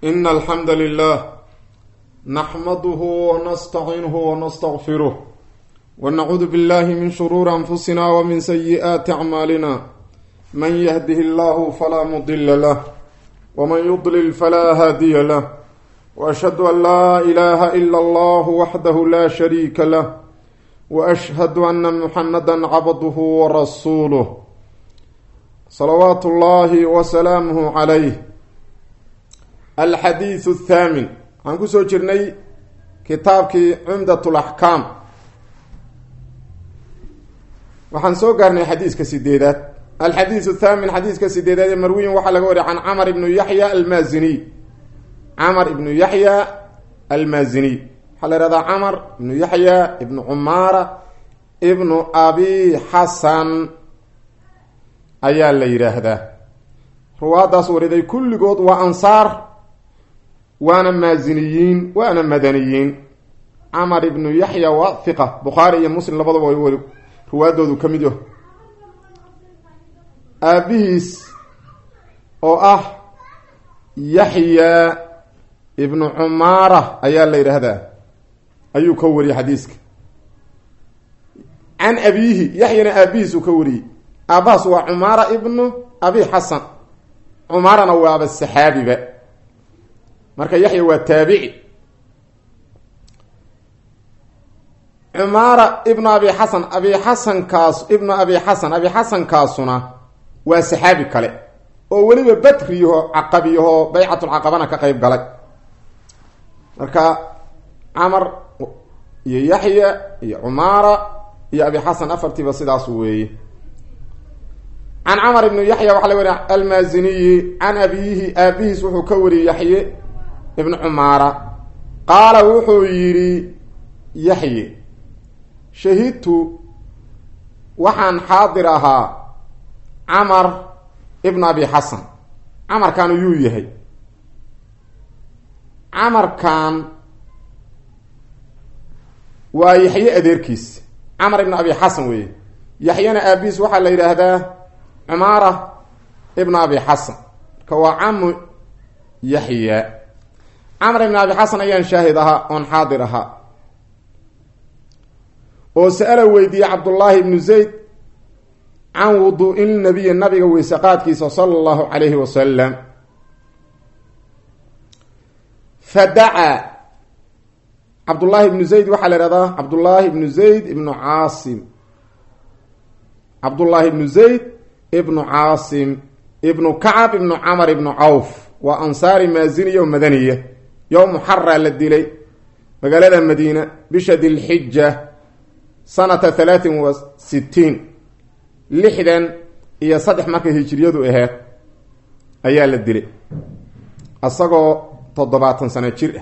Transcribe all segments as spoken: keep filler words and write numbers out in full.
إن الحمد لله نحمده ونستعينه ونستغفره ونعوذ بالله من شرور أنفسنا ومن سيئات أعمالنا من يهده الله فلا مضل له ومن يضلل فلا هادي له وأشهد أن لا إله إلا الله وحده لا شريك له وأشهد أن محمدا عبده ورسوله صلوات الله وسلامه عليه. الحديث الثامن عن كسو جرني كتابك عمدة الأحكام وحن سو قرني حديث كسيديدات. الحديث الثامن حديث كسيديدات مروي وحلقوري عن عمر بن يحيى المازني. عمر بن يحيى المازني حل رضا عمر بن يحيى ابن عمارة ابن أبي حسن أيا اللي يرهده رواد صوري كل قوت وأنصار وانا مازنيين وانا مدنيين. عمر بن يحيى وثقة بخاري مسلم لبضوا ويقولوا روادو كميديو أبيس أو أه يحيى ابن عمارة أيا اللي يرهده أيو كوري حديثك عن أبيه يحيى أبيس كوري أباس وعمارة ابن أبي حسن. عمارة نواب السحابي بقى marka Yahya waa taabici. Umara ibn Abi Hasan Abi Hasan kaas ibn Abi Hasan Abi Hasan kaasuna waa saxaabi kale oo waliba Badriyo Aqabiyo bay'atul Aqabana ka qayb galay. Marka Amr iyo Yahya iyo Umara iyo Abi Hasan afartiba sidaas weeye. عن عمر بن يحيى وحلوى المازني عن أبيه أبيه سوحو كوري يحيى ابن عمارة قال وحو يري يحيى شهدت وحن حاضرها عمر ابن أبي حسن. عمر كان يويهي عمر كان ويحيى أديركيس عمر ابن أبي حسن وي يحيى أبيس وحل إلى هذا عمارة ابن أبي حسن كوا عم يحيى. عمر بن أبي حسن أيان شاهدها أن حاضرها وسأل ويدي عبد الله بن زيد عن وضوء النبي النبي وسقاتك صلى الله عليه وسلم فدعا عبد الله بن زيد وحل رضاه عبد الله بن زيد ابن عاصم عبد الله بن زيد ابن عاصم ابن كعب ابن عمر ابن عوف وأنصار مازنية ومدنية يوم حرى للدلي مقالة المدينة بشد الحجة سنة ثلاث وستين لحدا هي صدح مكة هجرية إهات أيها للدلي أصدقوا تضباطا سنة شرئة.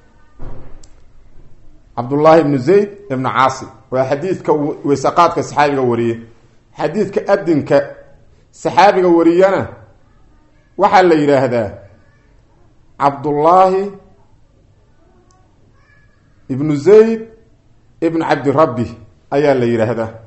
عبد الله بن زيد ابن عاصم وحديث وسقات كسحابي وريه حديث كأدن كسحابي وريانا وحال ليلة هذا عبد الله ابن زيد ابن عبد ربي أيها ليلة هذا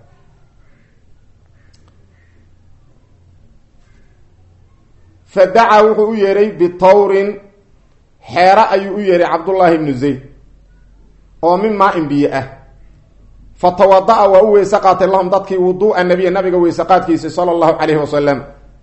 فدعا وحو يري بطور حيراء يري عبد الله بن زيد ومن ماء بيئة فتوضأ وهو سقط لهم ضدك وضوء النبي النبي وسقاتك صلى الله عليه وسلم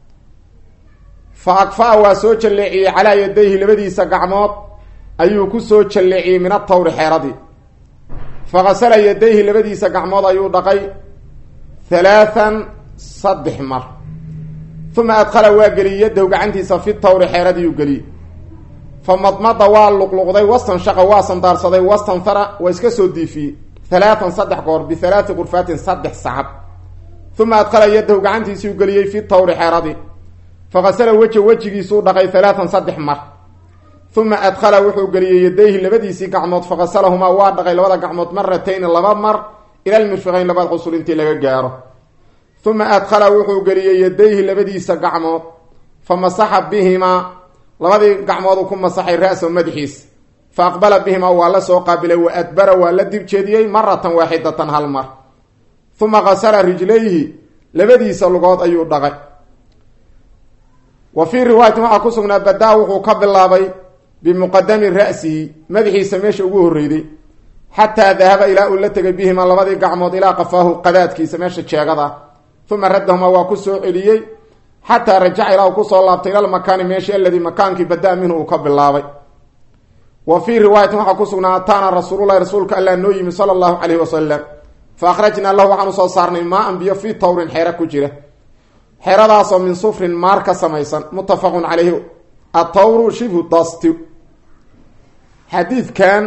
فأكفأ وسوچ اللعي على يديه لبدي سقعمات أيو كسوچ اللعي من الطور حيردي فغسل يديه لبدي سقعمات أيو دقي ثلاثا صدح مر ثم أدخل واقلي يده وقعنتي صفي الطور حيردي يقلي فمضمض واللقلقضي واستنشق واستنطار صدي واستنثر واسكسو دي فيه ثلاثا صدح قور بثلاث غرفات صدح صعب ثم أدخل يده وقعنتي سيقلي في الطور حيردي فغسل وجه وجهي سو دقي ثلاثا صدح مر ثم أدخل وحو قلي يديه لبديسي قعمود فغسلهما وادقي لودا قعمود مرتين لبا مر إلى المرفقين لبا الغسول انتي لغا قاره ثم أدخل وحو قلي يديه لبديسي قعمود فمسح بهما لبدي قعمود كم مسحي رأس ومدحيس فأقبل بهما والله سو قابله وأدبر والله دبجديه مرة واحدة هالمر ثم غسل رجليه لبديسي لغاد أيو دقي وفي رواية ما أكسونا بداوه قبل الله bimuqadami ra'sihi madaxiisa meesha ugu horreyday xataa dahaba ilaa uu la tegay bihima labadii gacmood ilaa qafaahu qadaadkiisa meesha jeegada uma raddahuma waa ku soo celiyey xataa rajaca ilaa uu kusoo laabtay ila lmakaani meeshii aladii makaankii badaa minhu uu ka bilaabay. wa fii riwaayatin waxaa ku sugnaa ataana rasuululahi rasuulka allaa noo yimi sala allahu calayhi wasalam fa akhrajnaa lahu waxaan usoo saarnay maa-an biyo fii tawrin xeero ku jira, xeeradaasoo min sufrin maar ka samaysan. muttafaqun calayhi. atawru shibhu dasti. xadiidkan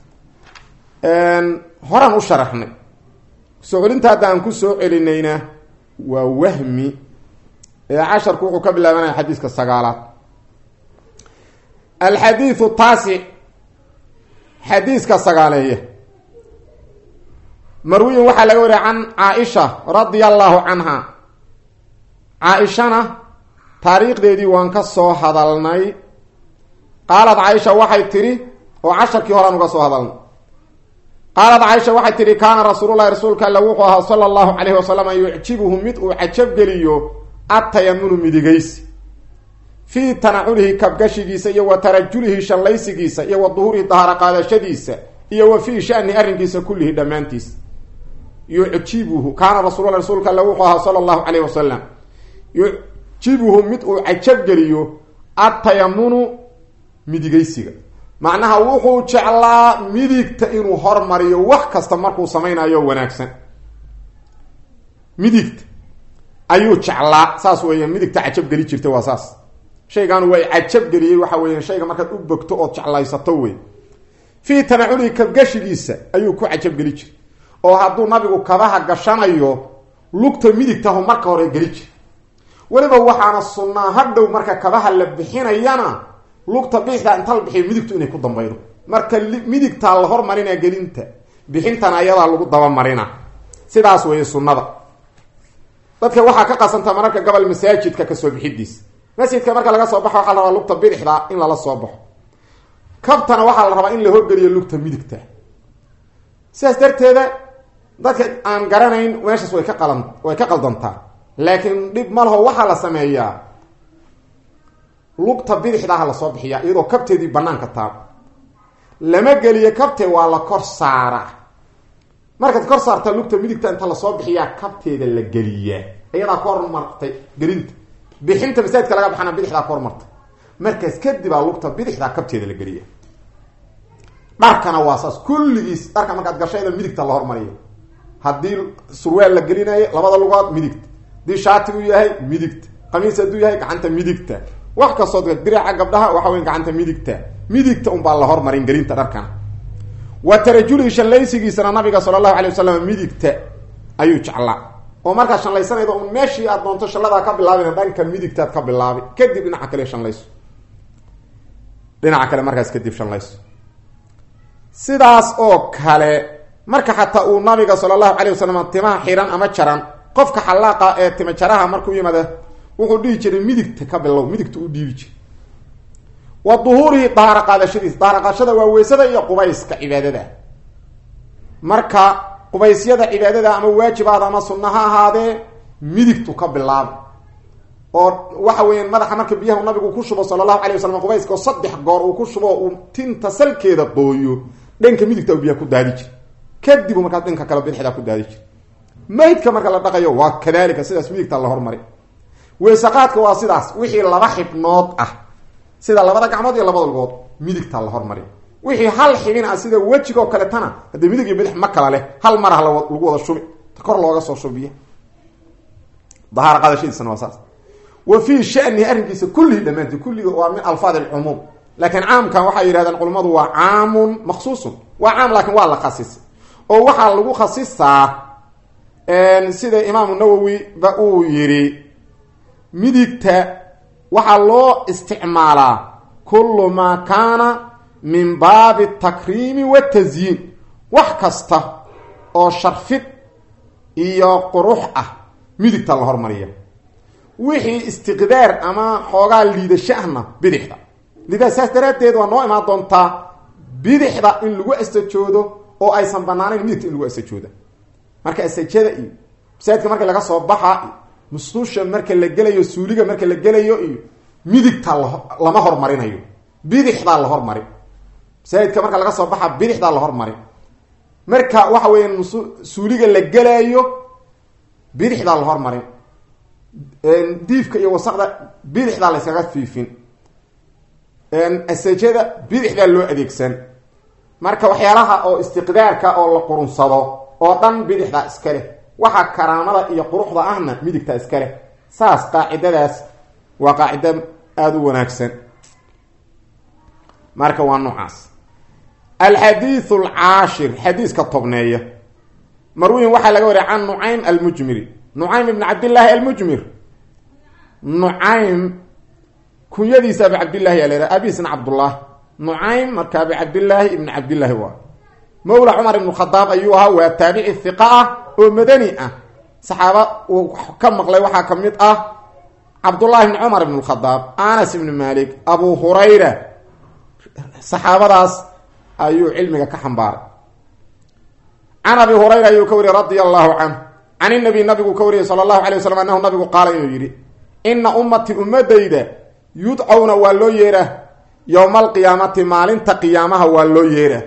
horaan u sharaxnay, soo celinta hadda aan ku soo celinayna waa wahmi ee casharku wuxuu ka bilaabanaya xadiiska sagaalaad. alxadiidu taasic, xadiiska sagaaleeye. marwiyin waxaa laga wariya can caaisha radia allahu canha. caaishana taariikhdeedii waan ka soo hadalnay. qaalad caaisha waxay tidhi, oo casharkii horaan uga soo hadalnay. qaalad caaisha waxay tidhi kaana rasuululahi rasuulka alla wuxuu ahaa sala allahu calayhi wasalam yucjibuhu mid uu cajabgeliyo atayamunu midigaysi fii tanaculihi kabgashigiisa iyo wa tarajulihi shallaysigiisa iyo wa duhuurihi dahara qaadashadiisa iyo wa fii shani arrinkiisa kullihi dhammaantiisa. yucjibuhu kaana rasuululahi rasuulka alla wuxuu ahaa sala allahu calayhi wasalam yucjibuhu mid uu cajabgeliyo atayamunu midigaysiga, macnaha wuxuu jeclaa midigta inuu hormariyo wax kasta markuu samaynayo wanaagsan. midigta ayuu jeclaa, saas weeyaan. midigta cajabgeli jirta waa saas. shaygan way cajabgeliyey waxa weeyaan shayga markaad u bogto ood jeclaysato wey. fii tanaculihi kabgashigiisa ayuu ku cajabgeli jiray, oo hadduu nabigu kabaha gashanayo lugta midigtahu marka hore geli jir. weliba waxaana sunnaa hadhow marka kabaha la bixinayana lugta bixda inta la bixiyo midigtu inay ku dambaydo. marka midigtaa la hormarina gelinta, bixintana ayadaa lagu dabamarina. sidaas weeye sunnada. dadka waxaa ka qasanta mararka gobol masaajidka kasoo bixidiisa. masjidka marka laga soo baxo waxaa la rabaa lugta bidixda in lala soo baxo, kabtana waxaa la rabaa in la horgeliyo lugta midigta. sidaas darteeda dadka aan garanayn meeshaas way ka qalan way ka qaldantaa, laakiin dhib ma laho. waxaa la sameeyaa lugta bidixdaha lasoo bixiyaa iyadoo kabteedii banaanka taal, lama geliyo kabte, waa la kor saaraa. markaad kor saarta lugta midigta inta lasoo bixiyaa kabteeda la geliyaa, iyadaa ka hormartay gelinta. bixinta masaajidka laga baxana bidixdaa ka hormartay, markaas kadibaa lugta bidixdaa kabteeda la geliya. dharkana waa saas kulligiis. dharka markaad gashayda midigta la hormariyo. haddii surwaal la gelinayo labada lugood midigta, haddii shaati uu yahay midigta, qamiis hadduu yahay gacanta midigta, wax kastoo diraca gabdhaha waxa weyn gacanta midigta. midigta unbaa la hormarin gelinta dharkana. wa tarajulihi shallaysigiisana nabiga sala allahu alay wasalam midigta ayuu jeclaa, oo markaad shallaysanaydo un meeshii aad doonto shalladaa ka bilaabina dhanka midigtaad ka bilaabi, kadib dhinaca kale shallayso, dhinaca kale markaas kadib shallayso. sidaas oo kale marka xataa uu nabiga sala allahu calayh wasalam timaha xiran ama jaran, qofka xallaaqa ee tima jaraha markuu yimaada wuxuu dhihi jiray midigta ka bilow, midigta u dhiibi jiray. wa duhuurihi daahara qaadashadiisa. daahara qaadashada waa weysada iyo qubayska cibaadada. marka qubaysyada cibaadada ama waajibaada ama sunna ha ahaadee midigtu ka bilaaba, oo waxa weeyaan madaxa marka biyaha nabigu ku shubo sala allahu calayh wasalam qubayska oo saddex goor uu ku shubo uu tinta salkeeda qooyo, dhanka midigta uu biyaha ku daadi jir, kadib markaas dhanka kale bidixda ku daadi jir. maydka marka la dhaqayo waa kadaalika, sidaas midigta la hormari. weysaqaadka waa sidaas. wixii laba xibnood ah sida labada gacmood iyo labada lugood midigta la hormari. wixii hal xibin ah sida wejiga oo kaletana haddii midig iyo bidix ma kala leh, hal mar ah lagu wada shubi, kor looga soo shubiya. dahaara qaadashadiisana waa saas. wa fii shanihi arrinkiisa kullihi dhammaantii. kulliga waa min alfaad alcumuum, laakiin caamkan waxay yidhahdeen culammadu waa caamun maksuusun. waa caam laakiin waa la khasisay, oo waxaa lagu khasisaa sida imaamu nawowi ba uu yidhi, midigta waxaa loo isticmaalaa kullu maa kaana min baabi takriimi watasyiin. wax kasta oo sharfid iyo qurux ah midigta la hormariya. wixii istiqdaar ama xoogaa liidasho ahna bidixda. lidaa saas daraaddeed waa noo imaan doontaa bidixda in lagu asajoodo oo aysan banaanayn midigta in lagu asajooda. marka asajada iyo masaajidka marka laga soo baxa iyo musqusha marka la gelayo, suuliga marka la gelayo iyo midigta lama hormarinayo. bidixdaa la hormari masaajidka marka laga soo baxa bidixdaa la hormari marka waxa weeyaan suuliga la gelaayo bidixdaa la hormari diifka iyo wasaqda bidixdaa la iskaga fiifin asajada bidixdaa loo adeegsan marka waxyaalaha oo istiqdaarka oo la qurunsado oo dhan bidixdaa iska leh waxa karaamada iyo quruxda ahna midigta iska leh saas qaacidadaas waa qaacida aada u wanaagsan marka waa noocaas alxadiithu alcaashir xadiiska tobneeya marwiyin waxaa laga wariya can nucaym almujmiri nucaym ibn cabdillaahi almujmir nucaym kunyadiisa abi cabdillaahi yaa la yhaha abisna cabdullah nucaym marka abi cabdillaahi ibn cabdillaahi waa mawla cumar ibn khadaab ayuu ahaa waa taabici hiqa ah oo madani ah saxaaba uu ka maqlay waxaa ka mid ah cabdullahi ibn cumar ibn khadaab anas ibn malik abu hurayra saxaabadaas ayuu cilmiga ka xambaaray can abi hurayra ayuu ka wariyey radia allahu canh can inabiy nabigu ka wariyey sala allahu alay wasalam anahu nabigu qaala inuu yidhi ina ummatii ummadayda yudcawna waa loo yeeraa yowma alqiyaamati maalinta qiyaamaha waa loo yeeraa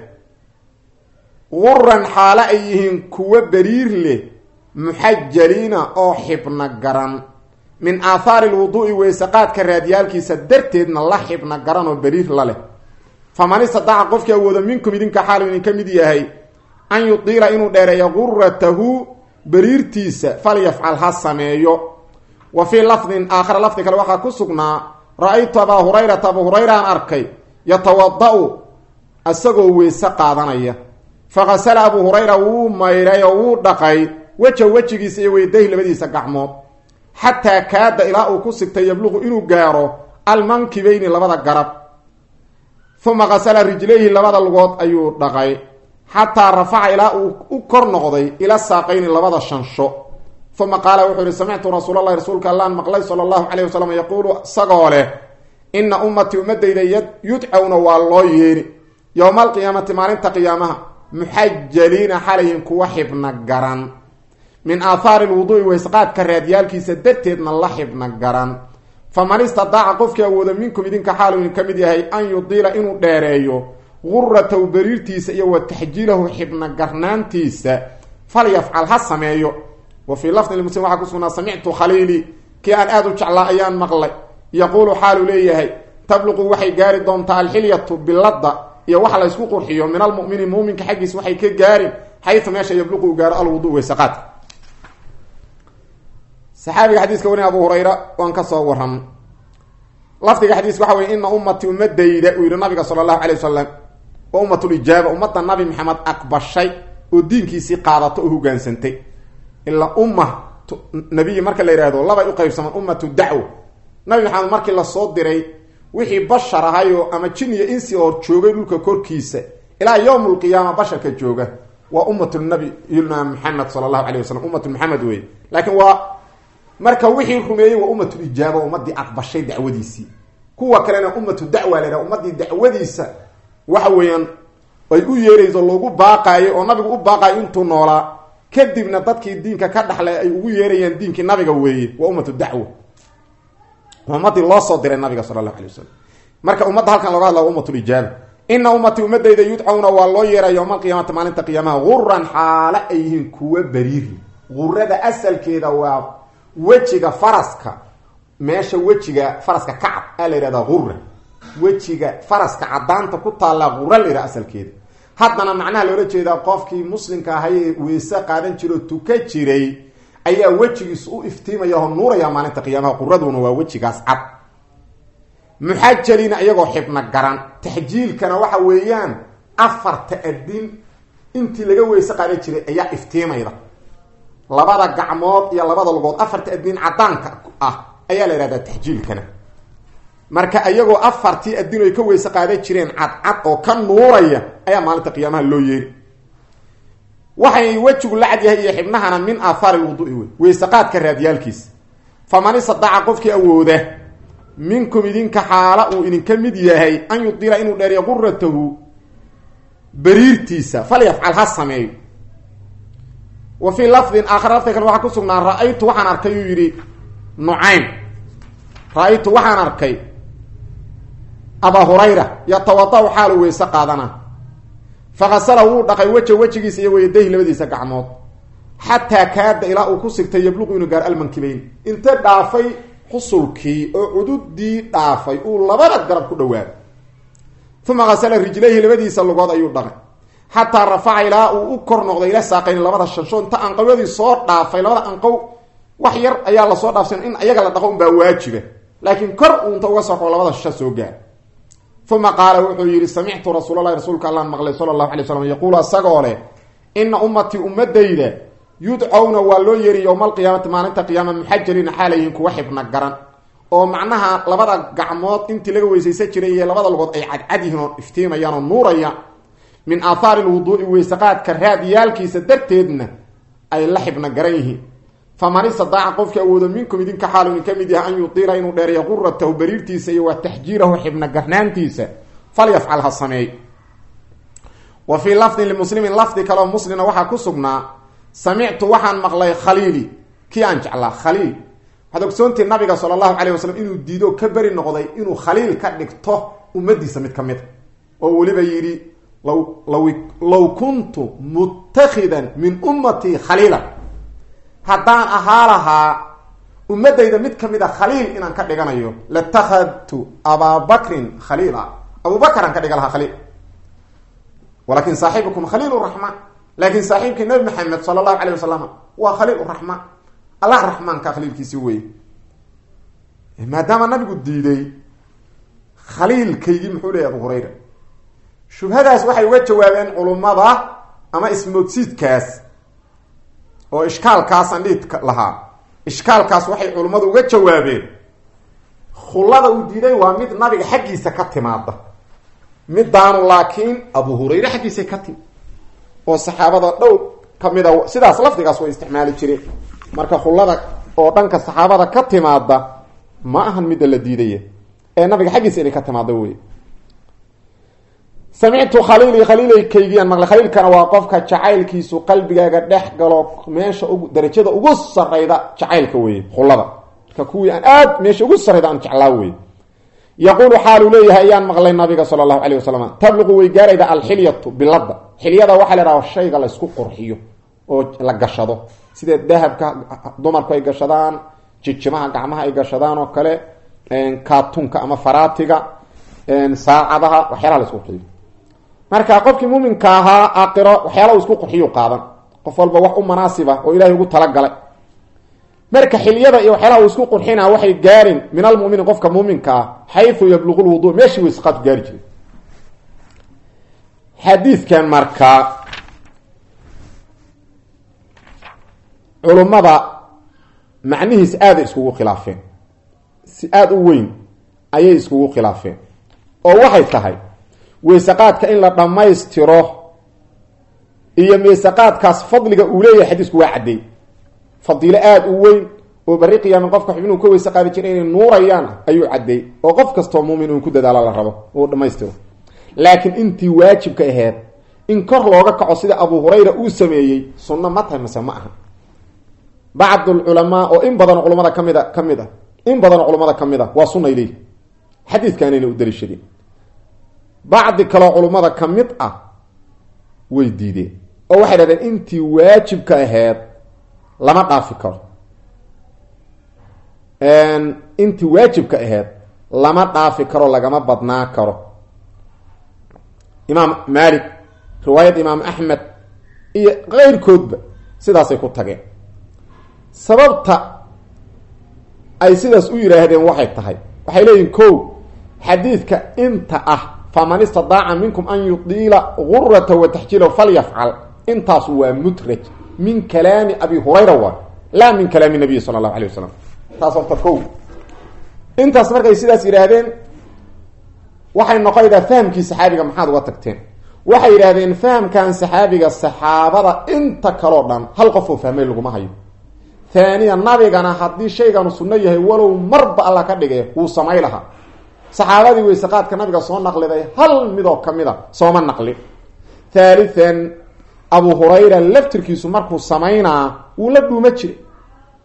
guran xaalo ay yihiin kuwo beriir leh muxajaliina oo xibna garan min aathaari lwuduu'i weysaqaadka raadyaalkiisa darteedna la xibna garan oo beriir la leh faman istadaca qofkii awoodo minkum idinka xaalu idinka mid yahay an yudiila inuu dheereeyo guratahu beriirtiisa falyafcal ha sameeyo wa fii lafdin aakhara lafdi kale waxaa ku sugnaa ra-aytu abaa hurayrata abu hurayraan arkay yatawada-u isagoo weyse qaadanaya fakasala abu hurayra wuu mayray oo wuu dhaqay weja wejigiisa iyo weydayhi labadiisa gacmood xataa kaada ilaa uu ku sigtay yabluqu inuu gaaro almankibayni labada garab uma kasala rijlayhi labada lugood ayuu dhaqay xataa rafaca ilaa uu u kor noqday ila saaqayni labada shansho uma qaala wuxuu yihi samictu rasuulallahi rasuulka allaan maqlay sala allahu calayh wasalam yaquulu isagoo leh ina ummatii ummadayda yudcawna waa loo yeeri yowma alqiyaamati maalinta qiyaamaha muxajaliina xalayhin kuwa xibna garan min aathaari lwuduu'i weysqaadka raadyaalkiisa darteedna la xibna garan faman istadaaca qofkii awooda minkum idinka xaalu idin ka mid yahay an yudiila inuu dheereeyo guratahu beriirtiisa iyo wa taxjiilahu xibna garnaantiisa falyafcal ha sameeyo wa fii lafdin limuslim waxaa ku sugnaa samictu khaliili kii aan aada u jeclaa ayaan maqlay yaquulu xaalu leeyahay tabluqu waxay gaari doontaa alxilyatu biladda iyo waxa la ysku qurxiyo min almumini muuminka xaggiis waxay ka gaarin xayu meesha yabluqu u gaaro alwudu weysaqaadka saxaabiga xadiiska warin abu hurayra waan ka soo waran lafdiga xadiiska waxa wey ina ummatii ummadayda uu yihi nabiga sala allahu calay wasalam wa ummatulijaaba ummadda nabi maxamed aqbashay oo diinkiisii qaadato oo hogaansantay ilaa umma nabiyi marka la yihahdo labay u qaybsamaan ummatu dacwo nabi maxamed markii lasoo diray wixii bashar ahayo ama jin iyo insi oo joogay dhulka korkiisa ilaa yowm lqiyaama basharka jooga waa ummatu nabiyuna maxamed sala allahu alayh wasalam ummatu maxamed wey laakiin waa marka wixii rumeeyey waa ummatulijaaba ummadii aqbashay dacwadiisii kuwa kalena ummatu dacwa la yhaha ummadii dacwadiisa waxa weeyaan ay u yeerayso loogu baaqaayo oo nabigu u baaqaayo intuu noolaa kadibna dadkii diinka ka dhaxlay ay ugu yeerayaan diinkii nabiga weeye waa ummatu dacwa ummadii loo soo diray nabiga sala allahu alay wasalam marka ummadda halkan looga hadla ummatulijaaba ina ummatii ummadayda yudcawna waa loo yeeray yowma alqiyaamati maalinta qiyaamaha guran xaalo ay yihiin kuwa beriiri gurada asalkeeda waa wejiga faraska meesha wejiga faraska kacab aa la yihahdaa gura wejiga faraska cadaanta ku taallaa gura la yidhaha asalkeeda haddana macnaha loola jeedaa qofkii muslimka ahay ee weyse qaadan jira oo tuka jiray ayaa wejigiis u iftiimaya oo nuuraya maalinta qiyaamaha quraduna waa wejigaas cad muxajaliina iyagoo xibna garan taxjiilkana waxa weeyaan afarta adin intii laga weyse qaadan jiray ayaa iftiimayda labada gacmood iyo labada lugood afarta adin cadaanka ah ayaa la yihahdaa taxjiilkana marka iyagoo afartii adin ay ka weyse qaadan jireen cadcad oo ka nuuraya ayaa maalinta qiyaamaha loo yeeri waxay wejigu la cad yahay iyo xibnahana min aathaari lwuduui wey weysaqaadka raadyaalkiisa faman istadaca qofkii awooda minkum idinka xaala uu idinka mid yahay an yudiila inuu dheeriyo guratahu beriirtiisa falyafcal ha sameeyo wa fii lafdin aakhar lafdi kale waxaa ku sugnaa ra-aytu waxaan arkay uu yidhi nucaym ra-aytu waxaan arkay abaa hurayra yatawadau xaalu weyse qaadana faqasala wuu dhaqay weja wejigiisa iyo wayadayhi labadiisa gacmood xataa kaada ilaa uu ku sigtay yabluqu inuu gaaro almankibayn inta dhaafay xusulkii oo cududii dhaafay uu labada garab ku dhawaaday uma qasala rijlayhi labadiisa lugood ayuu dhaqay xataa rafaca ilaa uu u kor noqday ila saaqayn labada shansho inta anqawyadii soo dhaafay labada anqow wax yar ayaa lasoo dhaafsan in ayaga la dhaqo unbaa waajiba laakiin kor uu inta uga soo labada shan soo gaar uma qaala wuxuu yidhi samictu rasuulalahi rasuulka allaan maqlay sala allahu alay slam yaquulu asagoo leh ina ummatii ummadayda yudcowna waa loo yeeri yowma alqiyaamati maalinta qiyaama muxajaliina xaalayhiin kuwa xibna garan oo macnaha labada gacmood intii laga weysaysan jiray iyo labada lugood ay cadcad yihiin oo iftiimayaan oo nuurayaan min aathaari lwuduui weysaqaadka raadiyaalkiisa darteedna ay la xibna garan yihiin faman istadaaca qofkii awoodo minkum idinka xaalu idin ka mid yahay an yutiila inuu dheereeyo quratahu bariirtiisa iyo wa taxjiirahu xibna garnaantiisa falyafcal ha sameey wa fii lafdin limuslimin lafdi kaleoo muslina waxaa ku sugnaa samictu waxaan maqlay khaliili kii aan jeclaa khaliil waxaad ogsoontii nabiga sala allahu calayh wasalam inuu diido ka beri noqday inuu khaliil ka dhigto ummadiisa mid ka mid a oo weliba yidhi law law law kuntu mutakhidan min ummatii khaliilan haddaan ahaa lahaa ummadayda mid ka mid a khaliil inaan ka dhiganayo latakhadtu abaabakrin khaliila abubakar aan ka dhiga lahaa khaliil walakin saaxibukum khaliil raxmaan laakiin saaxiibkii nabi maxamed sala allahu calayh wasalam waa khaliil raxmaan allah raxmaanka khaliilkiisi wey maadaama nabigu diiday khaliilkaygii muxuu leeyahy abu hurayra shubhadaas waxay uga jawaabeen culummada ama ismoodsiidkaas oo ishkaalkaasaan dhiid lahaa ishkaalkaas waxay culummadu uga jawaabeen khullada uu diiday waa mid nabiga xaggiisa ka timaada midaanu laakiin abu hurayre xaggiisay ka timi oo saxaabada dhow kamid a sidaas lafdigaas way isticmaali jireen marka khullada oo dhanka saxaabada ka timaada ma ahan midda la diidaya ee nabiga xaggiisa inay ka timaado wey samictu khaliili khaliilaykaygiiaan maqlay khaliilkana waa qofka jacaylkiisu qalbigaaga dhex galo meesha ugu darajada ugu sarayda jacaylka weye khullada marka kuwii aan aad meesha ugu sarayda aan jeclaa wey yaquulu xaaluu leeyahay ayaan maqlay nabiga sala allahu calayh wasalam tabluqu way gaarayda alxilyatu bilada xilyada waxaa la idhaha shayga la isku qurxiyo oo la gashado sida dahabka dumarku ay gashadaan jijimaha gacmaha ay gashadaan oo kale kaatunka ama faraatiga saacadaha waxyaalaha la isku qurxiyo marka qofkii muuminka ahaa aakhiro waxyaalaha isku qurxiyo qaadan qof walba wax u munaasiba oo ilaahay ugu talagalay marka xilyada iyo waxyaalaha isku qurxina waxay gaarin min almu'min qofka muuminka ah haythu yabluqu alwudu meeshi wisqad gaari jiray xadiidkan marka culummada macnihiis aada iskugu khilaafeen si aada u weyn ayay iskugu khilaafeen oo waxay tahay weysaqaadka in la dhammaystiro iyo weysaqaadkaas fadliga uu leeyahay xadiisku waa caddeey fadiilo aada u weyn oo barri qiyaama qofka xubnuhu ka weyse qaadi jira inay nuurayaan ayuu caddeey oo qof kastoo muumin uu ku dadaalo la rabo uu dhammaystiro laakiin intii waajibka ahayd in kor looga kaco sida abu hurayra uu sameeyey sunno ma tahay mase ma aha bacdulculamaa oo in badanoo culamada kamid a ka mid ah in badanoo culamada ka mid a waa sunnay leeyihi xadiidkaanayna u daliishadeen bacdi kaloo culummada ka mid ah way diideen oo waxay dhahdeen intii waajibka ahayd lama dhaafi karo intii waajibka ahayd lama dhaafi karo lagama badnaa karo imaam maalik riwaayad imaam axmed iyo keyrkoodba sidaasay ku tageen sababta ay sidaas u yidhaahdeen waxay tahay waxay leeyihin kow xadiidka inta ah faman istadaaca minkum an yudiila gurata wa taxjiilahu falyafcal intaas waa mudraj min kalaami abi hurayra waa laa min kalaami nabiy sala allahu alay wasalam taas horta kow intaas markay sidaas yidhaahdeen waxay noqonaydaa fahamkii saxaabiga maxaad uga tagteen waxay yidhaahdeen fahamkan saxaabiga saxaabada inta kaloo dhan hal qof oo fahmay laguma hayo haaniya nabigana haddii shayganu sunno yahay walow marba alla ka dhigay wuu samay lahaa saxaabadii weysaqaadka nabiga soo naqliday hal midoo ka mid a sooma naqlin thaalithan abu hurayra laftirkiisu markuu samaynaa wuu la dhuuma jiray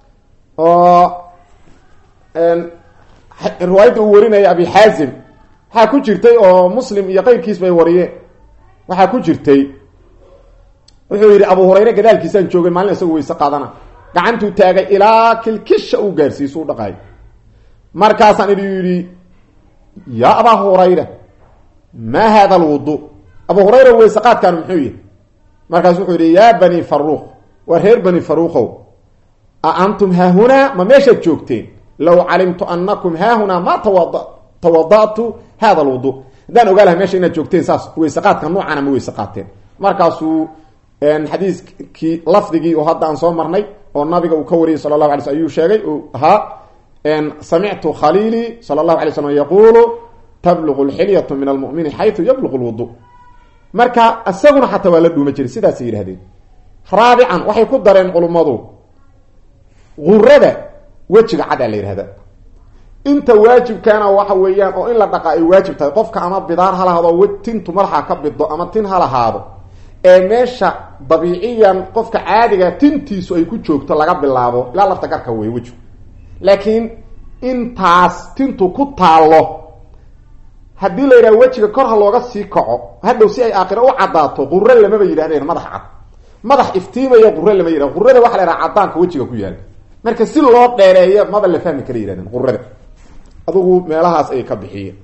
oo riwaayadda uu warinaya abi xaazim waxaa ku jirtay oo muslim iyo qeyrkiis bay wariyeen waxaa ku jirtay wuxuu yidhi abu hurayre gadaalkiisaan joogay maalin isagu weyse qaadana gacantuu taagay ilaa kilkisha uu gaarsiiso u dhaqaay markaasaan idhi yidhi yaa abaa hurayra maa hada alwudu abu hurayra weyse qaadkaan muxuu yihi markaas wuxuu yidhi yaa bani faruuq waa reer bani faruuqow a antum haahunaa ma meeshaad joogteen low calimtu anakum haahunaa ma tawada tawada'tu hada alwudu haddaan ogaa lahay meesha inaad joogteen saas weyse qaadka noocana ma weyse qaateen markaasuu xadiiskii lafdigii oo hadda aan soo marnay oo nabiga uu ka wariyay sala allahu alay slm ayuu sheegay uu ahaa samictu khaliilii sala allahu alay slam yaquulu tabluqu lxilyatu min almumini xaytu yabluqu lwudu marka isaguna xataa waa la dhuuma jiray sidaasay yidhahdeen raabican waxay ku dareen culummadu gurada wejiga cadaa la yidhahda inta waajibkaana waxa weeyaan oo in la dhaqa ay waajib tahay qofka ama bidaar ha lahaado tintu madaxa ka bido ama tin ha lahaado ee meesha dabiiciyan qofka caadiga tintiisu ay ku joogto laga bilaabo ilaa lafta garka wey wejigu laakiin intaas tintu ku taalo haddii la yidhaha wejiga kor ha looga sii kaco hadhow si ay aakhiro u caddaato qurre lamaba yidhahdeen madax cad madax iftiimaya qurre lama yidhahdo qurrada waxa la yidhaha caddaanka wejiga ku yaala marka si loo dheereeyo maba la fahmi kara yidhahdeen qurrada adugu meelahaas ay ka bixiyeen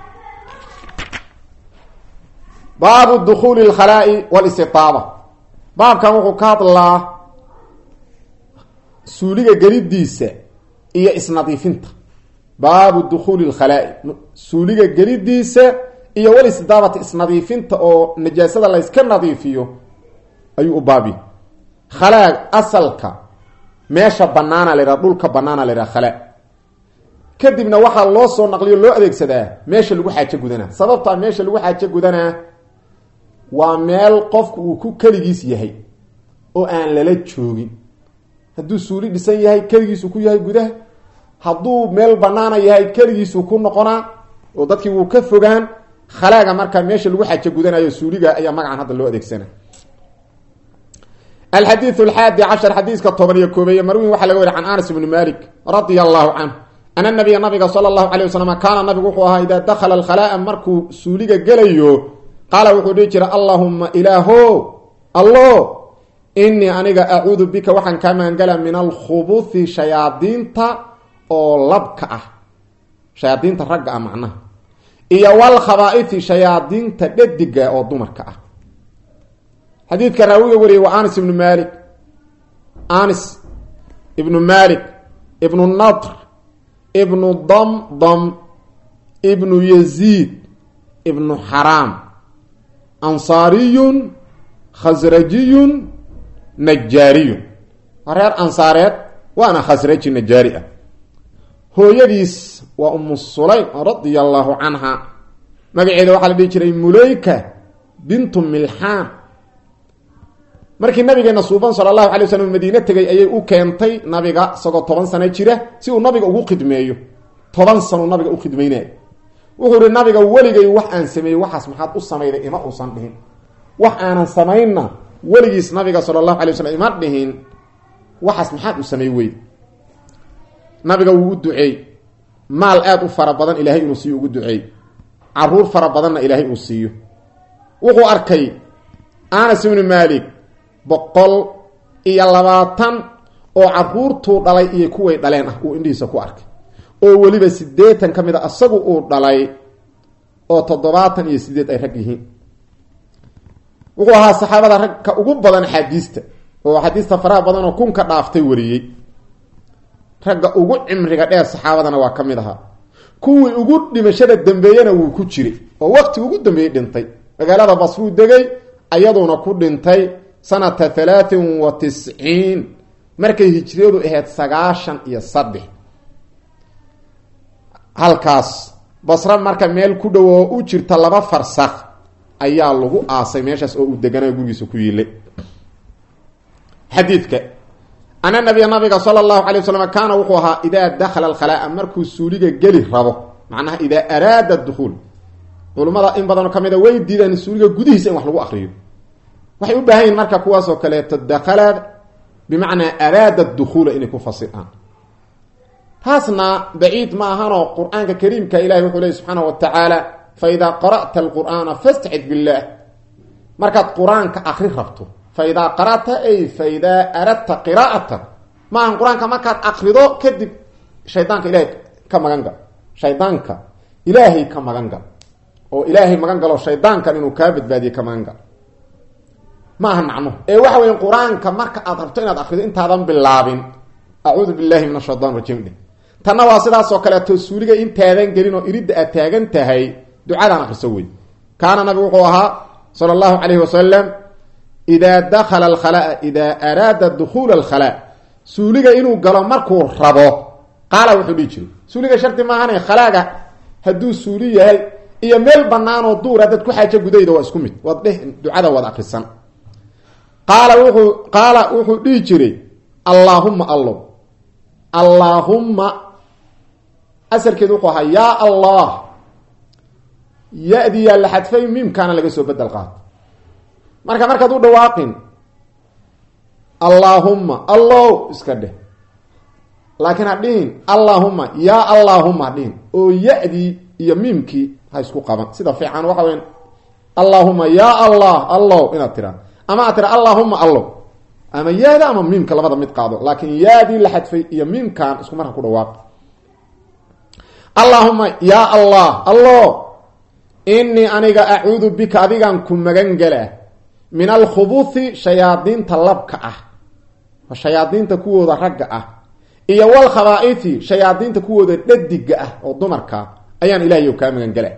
baabu dukuuli lkhalaa'i walistiaaba baabkan wuxuu ka hadlaa suuliga gelidiisa iyo isnadiifinta baabu dukuuli lkhalaa'i suuliga gelidiisa iyo walistidaabata isnadiifinta oo najaasada layska nadiifiyo ayuu u baabi khalaag asalka meesha banaana la yhaha dhulka banaana la yhaha khalaa kadibna waxaa loo soo naqliyo loo adeegsadaa meesha lagu xaajo gudanaa sababtaa meesha lagu xaajo gudanaa waa meel qofku uu ku keligiis yahay oo aan lala joogin hadduu suuli dhisan yahay keligiisu ku yahay gudaha hadduu meel banaana yahay keligiisu ku noqonaa oo dadkii wuu ka fogaan khalaaga markaa meesha lagu xaajo gudanayo suuliga ayaa magacan hadda loo adeegsana alxadiiu alxaadi cashar xadiiska toban iyo koobeeye marwin waxaa laga wariy can anas ibni malik radia allahu canhu ana nabiya nabiga sala allahu alay wasalam kaana nabigu wuxuu ahaa idaa dakhala alkhalaa'a markuu suuliga gelayo qaala wuxuu dhihi jira allahuma ilaaho allo inii aniga acuudu bika waxaan kaa magangala min alkhubuthi shayaadiinta oo labka ah shayaadiinta ragga ah macnaha iyo walkhabaa'ithi shayaadiinta dhadiga oo dumarka ah xadiidka raawiga wariyay waa anas ibnu malik anas ibnu malik ibnu nadr ibnu damdam ibnu yaziid ibnu xaraam ansaariyun khasrajiyun najaariyun waa reer ansaareed waana khasraji najaari ah hooyadiis waa umu sulaym radia allahu canha magaceeda waxaa la dhihi jiray mulayka bintu milxaan markii nabigeena suuban sala allahu alay waslm madiine tegay ayay u keentay nabiga isagoo toban sano jira si uu nabiga ugu khidmeeyo toban sano nabiga u khidmeynay wuxuu ihi nabiga weligay wax aan sameeyey waxaas maxaad u samayday ima uusan dhihin wax aanan samaynna weligiis nabiga sala allahu alay waslm ima dhihin waxaas maxaad u sameey weyd nabiga wuu u duceey maal aada u fara badan ilaahay inuu siiyo ugu duceey caruur fara badanna ilaahay uu siiyo wuxuu arkay anas ibnu malik boqol iyo labaatan oo caruurtuu dhalay iyo kuway dhaleen ah uu indhihiisa ku arkay oo weliba sideetan ka mid a isagu uu dhalay oo toddobaatan iyo sideed ay rag yihiin wuxuu ahaa saxaabada ragka ugu badan axaadiista oo axaadiista faraha badan oo kunka dhaaftay wariyey ragga ugu cimriga dheer saxaabadana waa ka mid ahaa kuwii ugu dhimashada dambeeyena wuu ku jiray oo waqti ugu dambeeyey dhintay magaalada basruu degay ayaduna ku dhintay sanata halaatin wa tisciin markay hijriyadu ahayd sagaashan iyo saddex halkaas basra marka meel ku dhow oo u jirta laba farsakh ayaa lagu aasay meeshaas oo uu deganayo gurigiisa ku yiilay xadiidka ana nabiya nabiga sala allahu alay wasalam kaana wuxuu ahaa idaa dakhala alkhalaa'a markuu suuliga geli rabo macnaha idaa araada dukhuul culummada in badanoo ka mid a way diidaan suuliga gudihiisa in wax lagu akriyo waxay u baahan yihin marka kuwaasoo kaleeto dakhala bimacnaa araada dukhuula inay ku fasiraan taasna baciid ma ahanoo qur-aanka kariimka ilahi wuxuu leey subxaana wa tacaala فإذا قرأت القرآن فاستعذ بالله مركات قرآن كأخري ربطه فإذا قرأت أي فإذا أردت قراءته ما عن قرآن كمكات أخرضه كذب شيطانك إلهي كما غنقل شيطانك إلهي كما غنقل أو إلهي ما غنقل وشيطانك إنه كابد بادي كما غنقل ما هم عنه اي waxa weyn quraanka marka aad rabto inaad akhrido intaadan bilaabin a'uudu billahi minash shaytaanir rajiim tanna waa sidaas oo kale to suuliga intaadan gelin oo irida aad taagan tahay ducadan akhriso way kaana nabigu wuxuu ahaa sallallahu alayhi wasallam ida dakhala al-khala' ida arada dukhul al-khala' suuliga inuu galo markuu rabo qaala wuxuu dhigi suuliga sharti ma ahan khalaaga haduu suuli yahay iyo meel banaan oo duur dad ku xaaje gudayda waa isku mid wad dheh ducada wad akhrisan قال وحو قال وحو ديجري اللهم الله اللهم اسر كده وحو يا الله يأدي الحدفين ميم كان لغا سو بدل قاد marka marka uu dhawaaqin اللهم الله iskade laakiin hadin اللهم يا اللهم hadin oo yadi iyo miimki ha isku qaban sida fiican waxa weyn اللهم يا الله الله ina tira ama atira allahumma allah ama yaada ama mimka labada mid qaado laakiin yaadi la xadfay iyo mimkan isku marka ku dhawaaq allahumma ya allah allah inni aniga a'udhu bika adigan ku magan gala min al khubuthi shayaadinta labka ah wa shayaadinta kuwooda ragga ah iyo wal khabaa'ithi shayaadinta kuwooda dhadiga ah oo dumarka ayaan ilaahay ka magan gala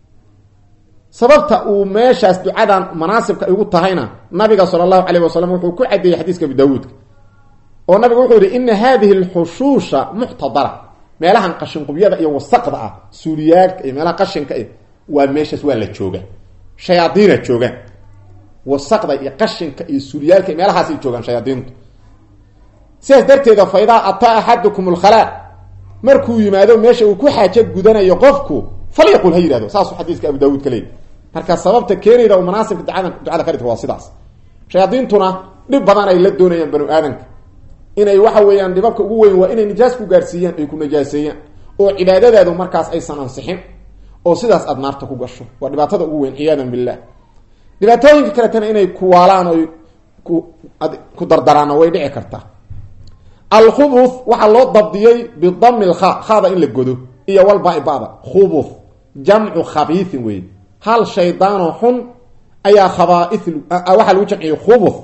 sababta uu meeshaas ducadan munaasibka ugu tahayna nabiga sallallahu alayhi wasallam wuxuu ku cadeeyay xadiiska Abu Daawud oo nabigu wuxuu yiri in hadhihi al-hushusha muhtadara meelahan qashin qubiyada iyo wasaqda ah suuriyaadka iyo meelaha qashinka ah waa meeshaas waa la jooga shayaadiina jooga wasaqda iyo qashinka iyo suuriyaadka meelahaas ay joogan shayaadiintu sidaas darteeda fayda ata ahadukum al-khala' markuu yimaado meesha uu ku xaaje gudanayo qofku falyaqul hayrado saasu xadiiska Abu Daawud kale marka sababta keenayda oo munaasibka ducada ducada karinta waa sidaas shayaadiintuna dib badan ay la doonayaan banu aadanka inay waxa weeyaan dibabka ugu weyn waa inay nijaas ku gaarsiiyaan ay ku najaaseeyaan oo cibaadadaadu markaas ay sanansaxin oo sidaas aad naarta ku gasho waa dhibaatada ugu weyn iyaadan billah dhibaatooyinka kale tan inay ku waalaan oo ku ku dardaraan way dhici kartaa al-khubuth waxa loo dabdiyay bi dhamm al-kha khada in la godo iyo wal baa'ibada khubuth jamcu khabith way hal shaydaan xun ayaa khabaa'ith waxa lagu jamciyo khubuth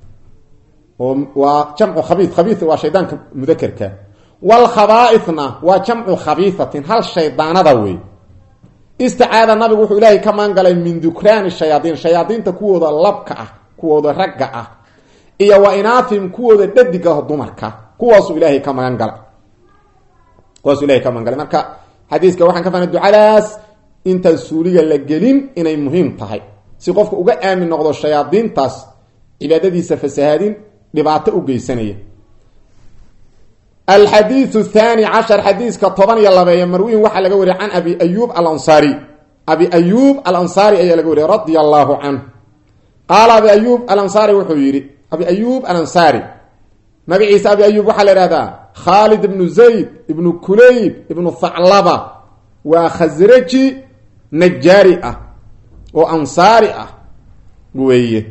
oo waa jamcu khabith khabith waa shaydaanka mudakkarka wal khabaa'ithna waa jamcu khabithatin hal shaydaanada way isticaada nabigu wuxuu ilaahay ka maangalay min dukraan shayaadiin shayaadiinta kuwooda labka ah kuwooda ragga ah iyo wa inaathim kuwooda dhadiga dumarka kuwaas ilaahay ka maangalay kuwaas ilaahay ka maangalay marka xadiiska waxaan ka fahnay ducadaas inta suuliga la gelin inay muhiim tahay si qofku uga aamin noqdo shayaadiintaas cibaadadiisa fasahaadin dhibaato u geysanaya الحديث الثاني عشر حديث كطبان يلا مروي وحا لغا وري عن ابي ايوب الانصاري ابي ايوب الانصاري اي لغا وري رضي الله عنه قال ابي ايوب الانصاري وحو يري ابي ايوب الانصاري نبي عيسى ابي ايوب وحا لهذا خالد بن زيد ابن كليب ابن ثعلبه وخزرجي نجاري اه وانصاري اه ويه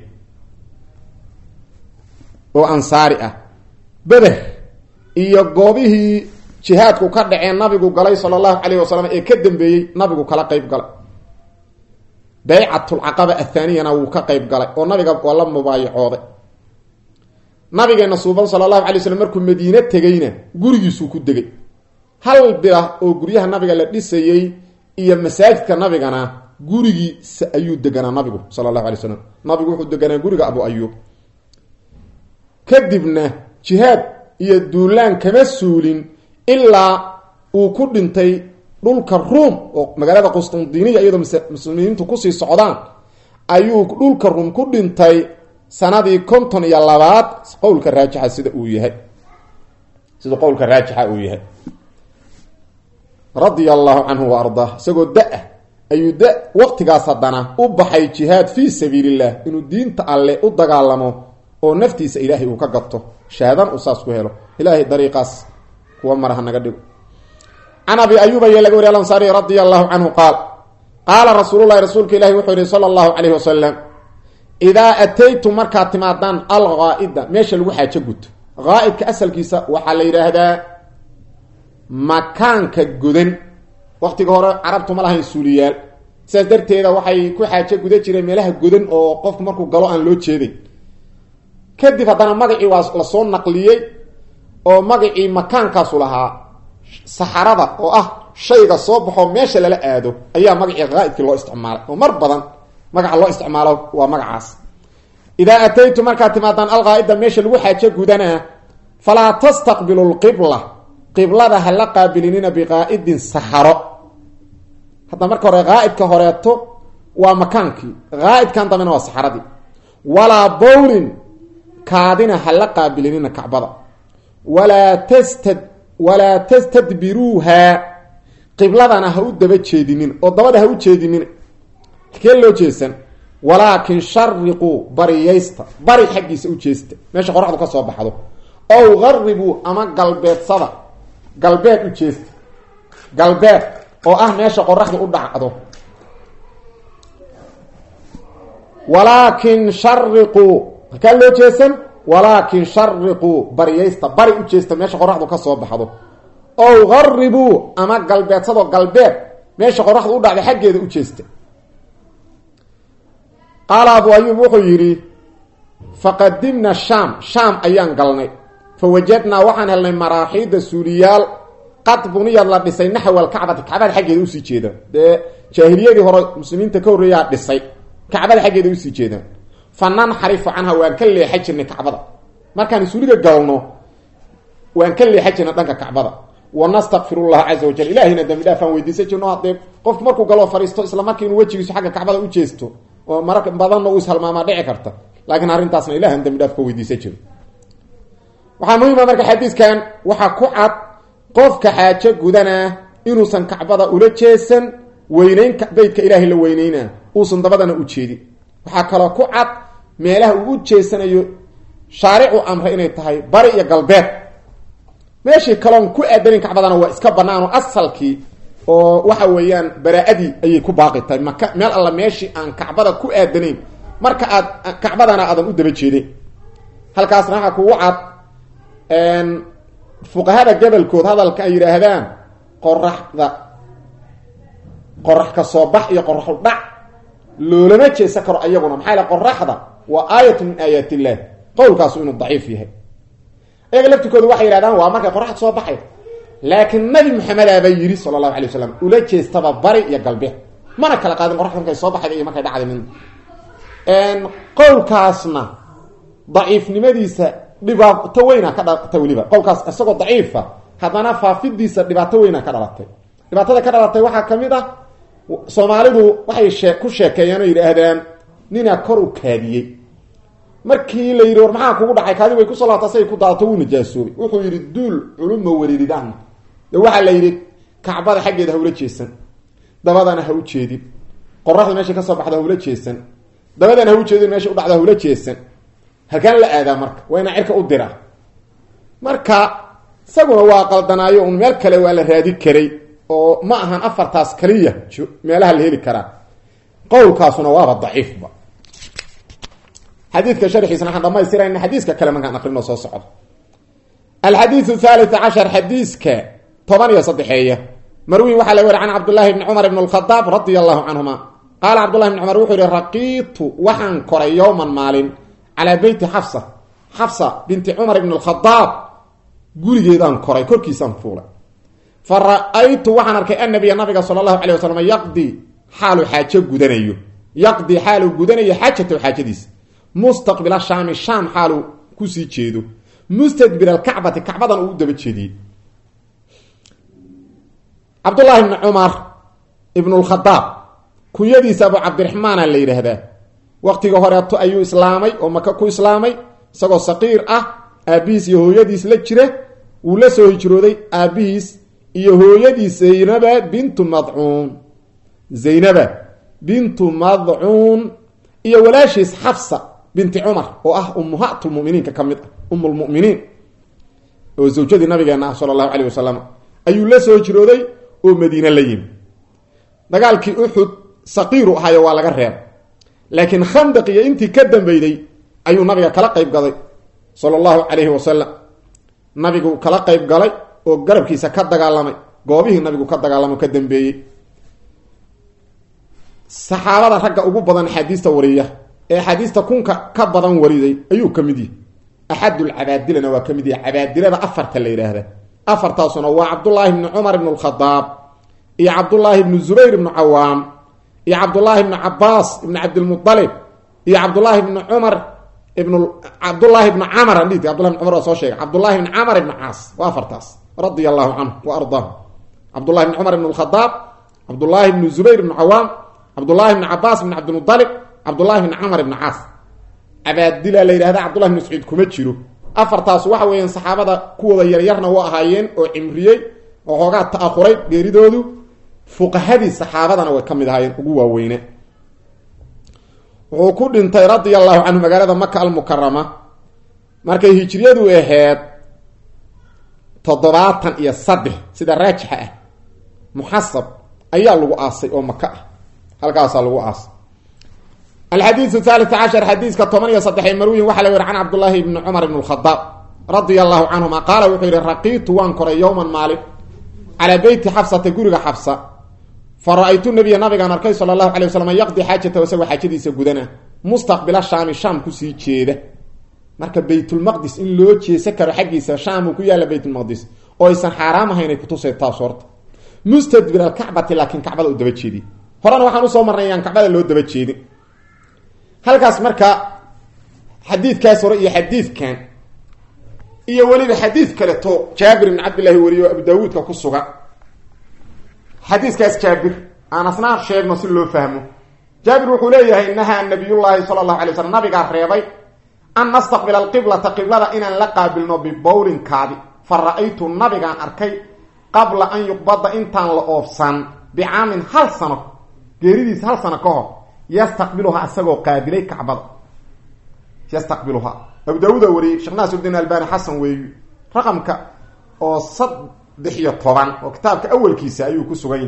وانصاري اه بده iyo goobihii jihaadku ka dhaceen nabigu galay sallallahu alayhi wasallam ee ka dambeeyay nabigu kala qayb galay bay'atul aqaba athaniina uu ka qayb galay oo nabiga wala mubaayacooday nabigeena suuban sallallahu alayhi wasallam markuu Madiina tagayna gurigiisu ku degay hal bila oo guriyaha nabiga la dhisayay iyo masaajidka nabigana gurigiisa ayuu deganaa nabigu sallallahu alayhi wasallam nabigu wuxuu deganaa guriga Abu Ayyub kadibna jihaad iyo duulaan kama suulin ilaa uu ku dhintay dhulka Room oo magaalada Constantinople iyadoo muslimiintu ku sii socdaan ayuu dhulka Room ku dhintay sanadii konton iyo labaad qowlka raajixa sida uu yahay sida qowlka raajixa uu yahay radiyallahu anhu wa arda sagoo daa ayuu da waqtigaas hadana u baxay jihaad fi sabilillah inuu diinta alle u dagaalamo oo naftiisa ilaahay uu ka gato shaadan usaas ku helo ilaahay dariiqas kuwa maraha naga dhigo ana bi ayyuba yalaga wari al-ansari radiyallahu anhu qaal qaala rasuululahi rasuulka ilahi wuxuu yihi sala allahu calayhi wasalam idaa ataytum markaad timaadaan alghaa'ida meesha lagu xaajo guto ghaa'idka asalkiisa waxaa la yidhaahdaa makaanka godan. waqtiga hore carabtu ma lahayn suuliyaal, sidaas darteeda waxay ku xaajo guda jireen meelaha godan oo qofku markuu galo aan loo jeeday. kadib haddana magacii waa lasoo naqliyey oo magacii makaankaasu lahaa saxarada oo ah shayga soo baxo meesha lala aado ayaa magacii ghaa'idkii loo isticmaalay oo mar badan magaca loo isticmaalo waa magacaas. idaa ataytum markaad timaadaan alghaa'ida meesha lagu xaajo gudanaa falaa tastaqbilu lqibla qiblada ha la qaabilinina biqaa'idin saxaro. hadda marka hore ghaa'idka horeeto waa makaankii, ghaa'idkan dambena waa saxaradii. walaa bowlin kaadina ha la qaabilinina kacbada. walaa tastad walaa tastadbiruuha qibladana ha u daba jeedinin oo dabada ha u jeedinin. kee loo jeesan? walaakin shariquu bariyaysta, bari xaggiisa u jeesta meesha qoraxdu ka soo baxdo. ow garibuu ama galbeedsada, galbeed u jeesta, galbeed oo ah meesha qoraxdu u dhacdo. walaakin shariquu kaa loo jeesan walaakin shariquu bariyaysta, bari u jeesta meesha qoraxdu ka soo baxdo. ow garibuu ama galbeedsado, galbeed meesha qoraxdu u dhacdo xaggeeda u jeesta. qaala abu ayuub wuxuu yidhi faqadimna shaam, shaam ayaan galnay. fawajadnaa waxaan helnay maraaxiida suuliyaal qad buniyad la dhisay naxwa alkacbati, kacbada xaggeeda usii jeedaan. dee jaahiliyadii hore muslimiinta ka horreeyaa dhisay, kacbada xaggeeda usii jeedaan. fa nanxarifu canha, waan ka leexa jirnay kacbada. markaan suuliga galno waan ka leexa jirnay dhanka kacbada. wanastakfirullaha caza wajal, ilaahayna dambi dhaafaan weydiisan jirno. haddee qofku markuu galoo fariisto isla markii inuu wejigiisu xagga kacbada u jeesto oo marar badanna uu ishalmaamaa dhici karta, laakiin arrintaasna ilahan dambi dhaaf ka weydiisan jiro. waxaa muhiima marka xadiiskan waxaa ku cad qofka xaajo gudanaa inuusan kacbada ula jeesan, weyneyn beytka ilaahay la weyneyna uusan dabadana u jeedin. waxaa kaloo ku cad meelaha uu u jeesanayo shaaricu amre inay tahay bari iyo galbeed. meeshii kaloon ku aadanin kacbadana waa iska banaano asalkii oo waxa weeyaan baraa-adii ayay ku baaqi tahay. maka meel alla meeshii aan kacbada ku aadanayn marka aad kacbadana aadan u daba jeedin. halkaasna waxaa kugu cad fuqahada gobolkood hadalka ay yidhaahdaan qoraxda qorax ka soo bax iyo qoraxu dhac loolama jeesan karo ayaguna, maxaa yale qoraxda waa aayatu min aayaat illah. qowlkaasu inuu daciif yahay. ayaga laftikooda waxay yidhahdaan waa markay qoraxda soo baxay, laakiin nabi maxamedaabaa yidhi sala allahu alay wasalam ula jeestaba bari iyo galbeed, mana kala qaadin qoraxda markay soo baxday iyo markay dhacday min. qowlkaasna daciifnimadiisa dhibaato weyna ka dhalatay. weliba qowlkaas isagoo daciifa haddana faafidiisa dhibaato weyna ka dhalatay. dhibaatada ka dhalatay waxaa ka mid ah soomaalidu waxay shee ku sheekeeyeen oo yidhaahdaan ninaa kor u kaadiyey. markii la yidhi war maxaa kugu dhacay, kaadi way kusoo laabta say ku daadato wuu najaasoobay. wuxuu yidhi duul culuma wariiridaan de waxaa la yidhi kacbada xaggeeda hawla jeesan, dabadana ha u jeedin. qoraxda meesha ka soo baxda hawla jeesan, dabadana ha u jeedin. meesha u dhacda hawla jeesan. halkaan la aadaa marka waa ina cirka u dira. marka isaguna waa qaldanaayo un meel kale waa la raadi karay oo ma ahan afartaas kaliya meelaha la heli karaa. qowlkaasuna waaba daciifba. xadiidka sharxiisna waxaan dhamaystirayna xadiiska kale markaan aqrino soo socdo. alxadiidu thalith cashar, xadiiska toban iyo saddexeeya. marwiin waxaa la weri can cabdullaahi bni cumar ibn alkhadaab radia allahu canhuma qaala cabdullahi bni cumar wuxuu yihi raqiitu waxaan koray yowman maalin calaa beyti xafsa, xafsa binti cumar ibn alkhadaab gurigeedaan koray, korkiisaan fuulay. fa ra-aytu waxaan arkay annabiya nabiga sala allahu calay wasalam yaqdi xaaluu xaajo gudanayo, yaqdi xaaluu gudanayo xaajatahu xaajadiisa, mustaqbila shaami, shaam xaaluu kusii jeedo, mustadbir alkacbati, kacbadan uu u daba jeediyey. cabdullaahi bni cumar ibn lkhadaab kunyadiisa abu cabdiraxmaana la yidhaahdaa. waqtiga horeeto ayuu islaamay oo maka ku islaamay isagoo saqiir ah, aabihiis iyo hooyadiis la jira. wuu la soo hijrooday aabihiis iyo hooyadiis zaynaba bintu madcuun, zaynaba bintu madcuun iyo walaashiis xafsa binti cumar oo ah ummuhaatulmuminiinka ka mid ah, ummulmuminiin oo zawjadii nabigeena ah sala allahu caleyh wasalam ayuu la soo hijrooday oo madiine la yimi. dagaalkii uxud saqiiru ahayo waa laga reeb laakiin khandaq iyo intii ka dambeeyay ayuu nabiga kala qayb galay sallallahu alayhi wasallam nabigu kala qayb galay oo garabkiisa ka dagaalamay goobihii nabigu ka dagaalamo ka dambeeyay saxaabada ragga ugu badan xadiista wariya ee xadiista kunka ka badan wariday ayuu kamid yahay ahadul abaadilana waa kamid yahay abaadilada afarta la yiraahdo afartaasuna waa Abdullah ibn Umar ibn al-Khattab iyo Abdullah ibn Zubayr ibn Awam iyo Abdullah ibn Abbas ibn Abd al-Muttalib iyo Abdullah ibn Umar ibn Abdullah ibn Amr andii Abdullah ibn Umar soo sheegay Abdullah ibn Amr ibn As wa afartaas radiyallahu anhu wa ardaah Abdullah ibn Umar ibn al-Khattab Abdullah ibn Zubayr ibn Awam Abdullah ibn Abbas ibn Abd al-Muttalib Abdullah ibn Amr ibn As abaadila la yiraahdo Abdullah ibn Mas'ud kuma jiro afartaas waxa weeyaan saxaabada kuwada yar yarna waa ahaayeen oo cimriyay oo hoogaa taakhuray geeridoodu fuqahadii saxaabadana way kamid ahaayeen ugu waaweyne oo ku dhintay radiyallahu anhu magaalada Makka al-Mukarrama markay hijriyadu ahayd toddobaatan iyo saddex sida raajixa ah muhasab ayaa lagu aasay oo Makka halkaas lagu aasay الحديث الثالث عشر حديث كتمانية صدحي مروي وحلوي عن عبد الله بن عمر بن الخطاب رضي الله عنهما قال وحير رقيت وانكر يوما مالك على بيت حفصة قرق حفصة فرأيت النبي النبي عن ركي صلى الله عليه وسلم يقضي حاجة وسوي حاجة سجودنا مستقبل الشام الشام كسي كيده مركب بيت المقدس إن لو سكر حقي الشام وكيا لبيت المقدس أو يسن حرام هنا كتوسة تاسورت مستدبر الكعبة لكن كعبة الدبتشيدي هران وحنا صوم ريان كعبة اللي الدبتشيدي halkaas marka xadiidkaas hore iyo xadiidkan iyo waliba xadiid kale to Jaabir ibn Abdullah wariyo Abu Daawud ka ku sugan xadiiskaas Jaabir aan asnaa sheegno si loo fahmo Jaabir wuxuu leeyahay innaha nabiyullah sallallahu alayhi wasallam nabiga reebay an nastaqbil al-qiblata qiblada inaan la qaabilno bi bawlin kaadi fara'aytu nabiga arkay qabla an yuqbada intaan la oofsan bi'aamin hal sano geeridiis hal sano ka hor يستقبلها اسغو قابلي كعبه يستقبلها ابو داوود وري شيخ ناصر الدين الباني حسن وي رقمك او صدح iyo toban oo kitaabka awalkiisa ayuu ku sugay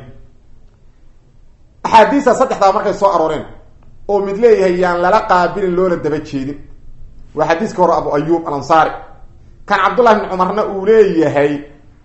ahadiisa saddexda markay soo arooreen oo mid leeyahay yaan lala qaabilin loola daba jeedin waa xadiiska hore Abu Ayyub al-Ansari kan Abdullah ibn Umarna uu leeyahay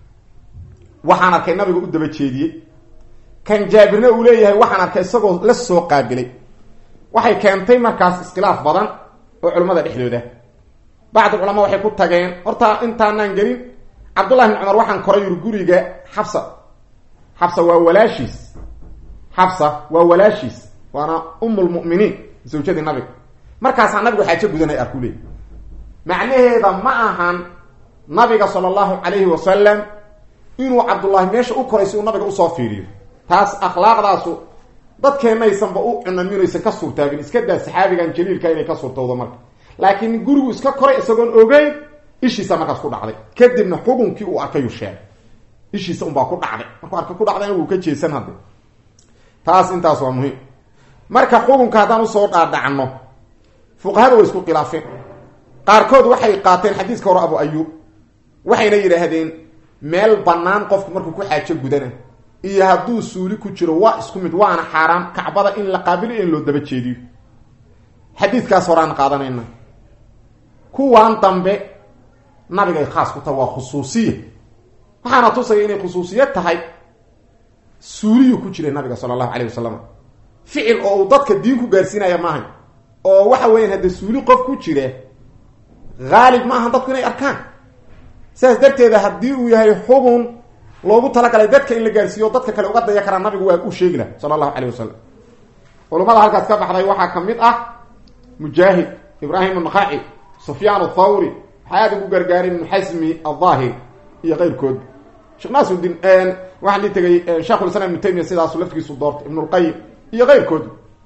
waxaan arkay nabiga u daba jeediyay kan Jaabirna uu leeyahay waxaan arkay isagoo la soo qaabilay waxay keentay markaas iskhilaaf badan oo culimada dhexdooda baad culimada waxay ku tageen horta intaanaan gelin Abdullah ibn Umar waxaan koray guriga Hafsa Hafsa waa walaashiis Hafsa waa walaashiis waana ummul mu'miniin zawjada nabiga markaas nabigu xaaje gudanay arkulay macnaheeda ma ahan nabiga sallallahu alayhi wasallam inuu Abdullah meesha u koray si uu nabiga u soo fiiriyo taas akhlaaqdaasu dadkeenaysan ba u cunaminaysa ka suurtaagin iska daa saxaabigan jaliilka inay ka suurtoodo marka laakiin gurigu iska koray isagoon ogeyn ishiisa markaas ku dhacday kadibna xukunkii uu arkay uu sheegay ishiisa un baa ku dhacday markuu arkay ku dhacday uu ka jeesan hadda taas intaas waa muhiim marka xukunka hadaan u soo dhaadhacno fuqahada way isku khilaafeen qaarkood waxay qaateen xadiiska hore Abu Ayyub waxayna yiraahdeen meel banaan qofku markuu ku xaajo gudana iyo haduu suuli ku jiro waa isku mid waana xaraam kacbada in la qaabilo in loo daba jeediyo xadiiskaas horaan qaadanayna kuwaan dambe nabiga khaas ku tahay waa khusuusiye waxaana tusay inay khusuusiyad tahay suuliyo ku jira nabiga sallallahu alayhi wasallam ficil oo dadka diin ku gaarsiinaya maahan oo waxa weeyaan hada suuli qof ku jira gaalib maahan dadku inay arkaan saas darteeda hadii uu yahay xubun loogu talagalay dadka in la gaarsiiyo dadka kale uga daya kara nabigu waa u sheegna sallallahu alayhi wasallam culimada halkaas ka baxday waxa kamid ah Mujaahid Ibrahim an-Nakhai Sufyan ath-Thawri haada ugu gargaarin Ibn Hazmi al-Zahiri iyo qeyrkood Sheikh Nasruddin aan waxa la tagay Sheikh al-Islam Ibn Taymiyyah sidaas laftigiisu doortay Ibn al-Qayyim iyo qeyrkood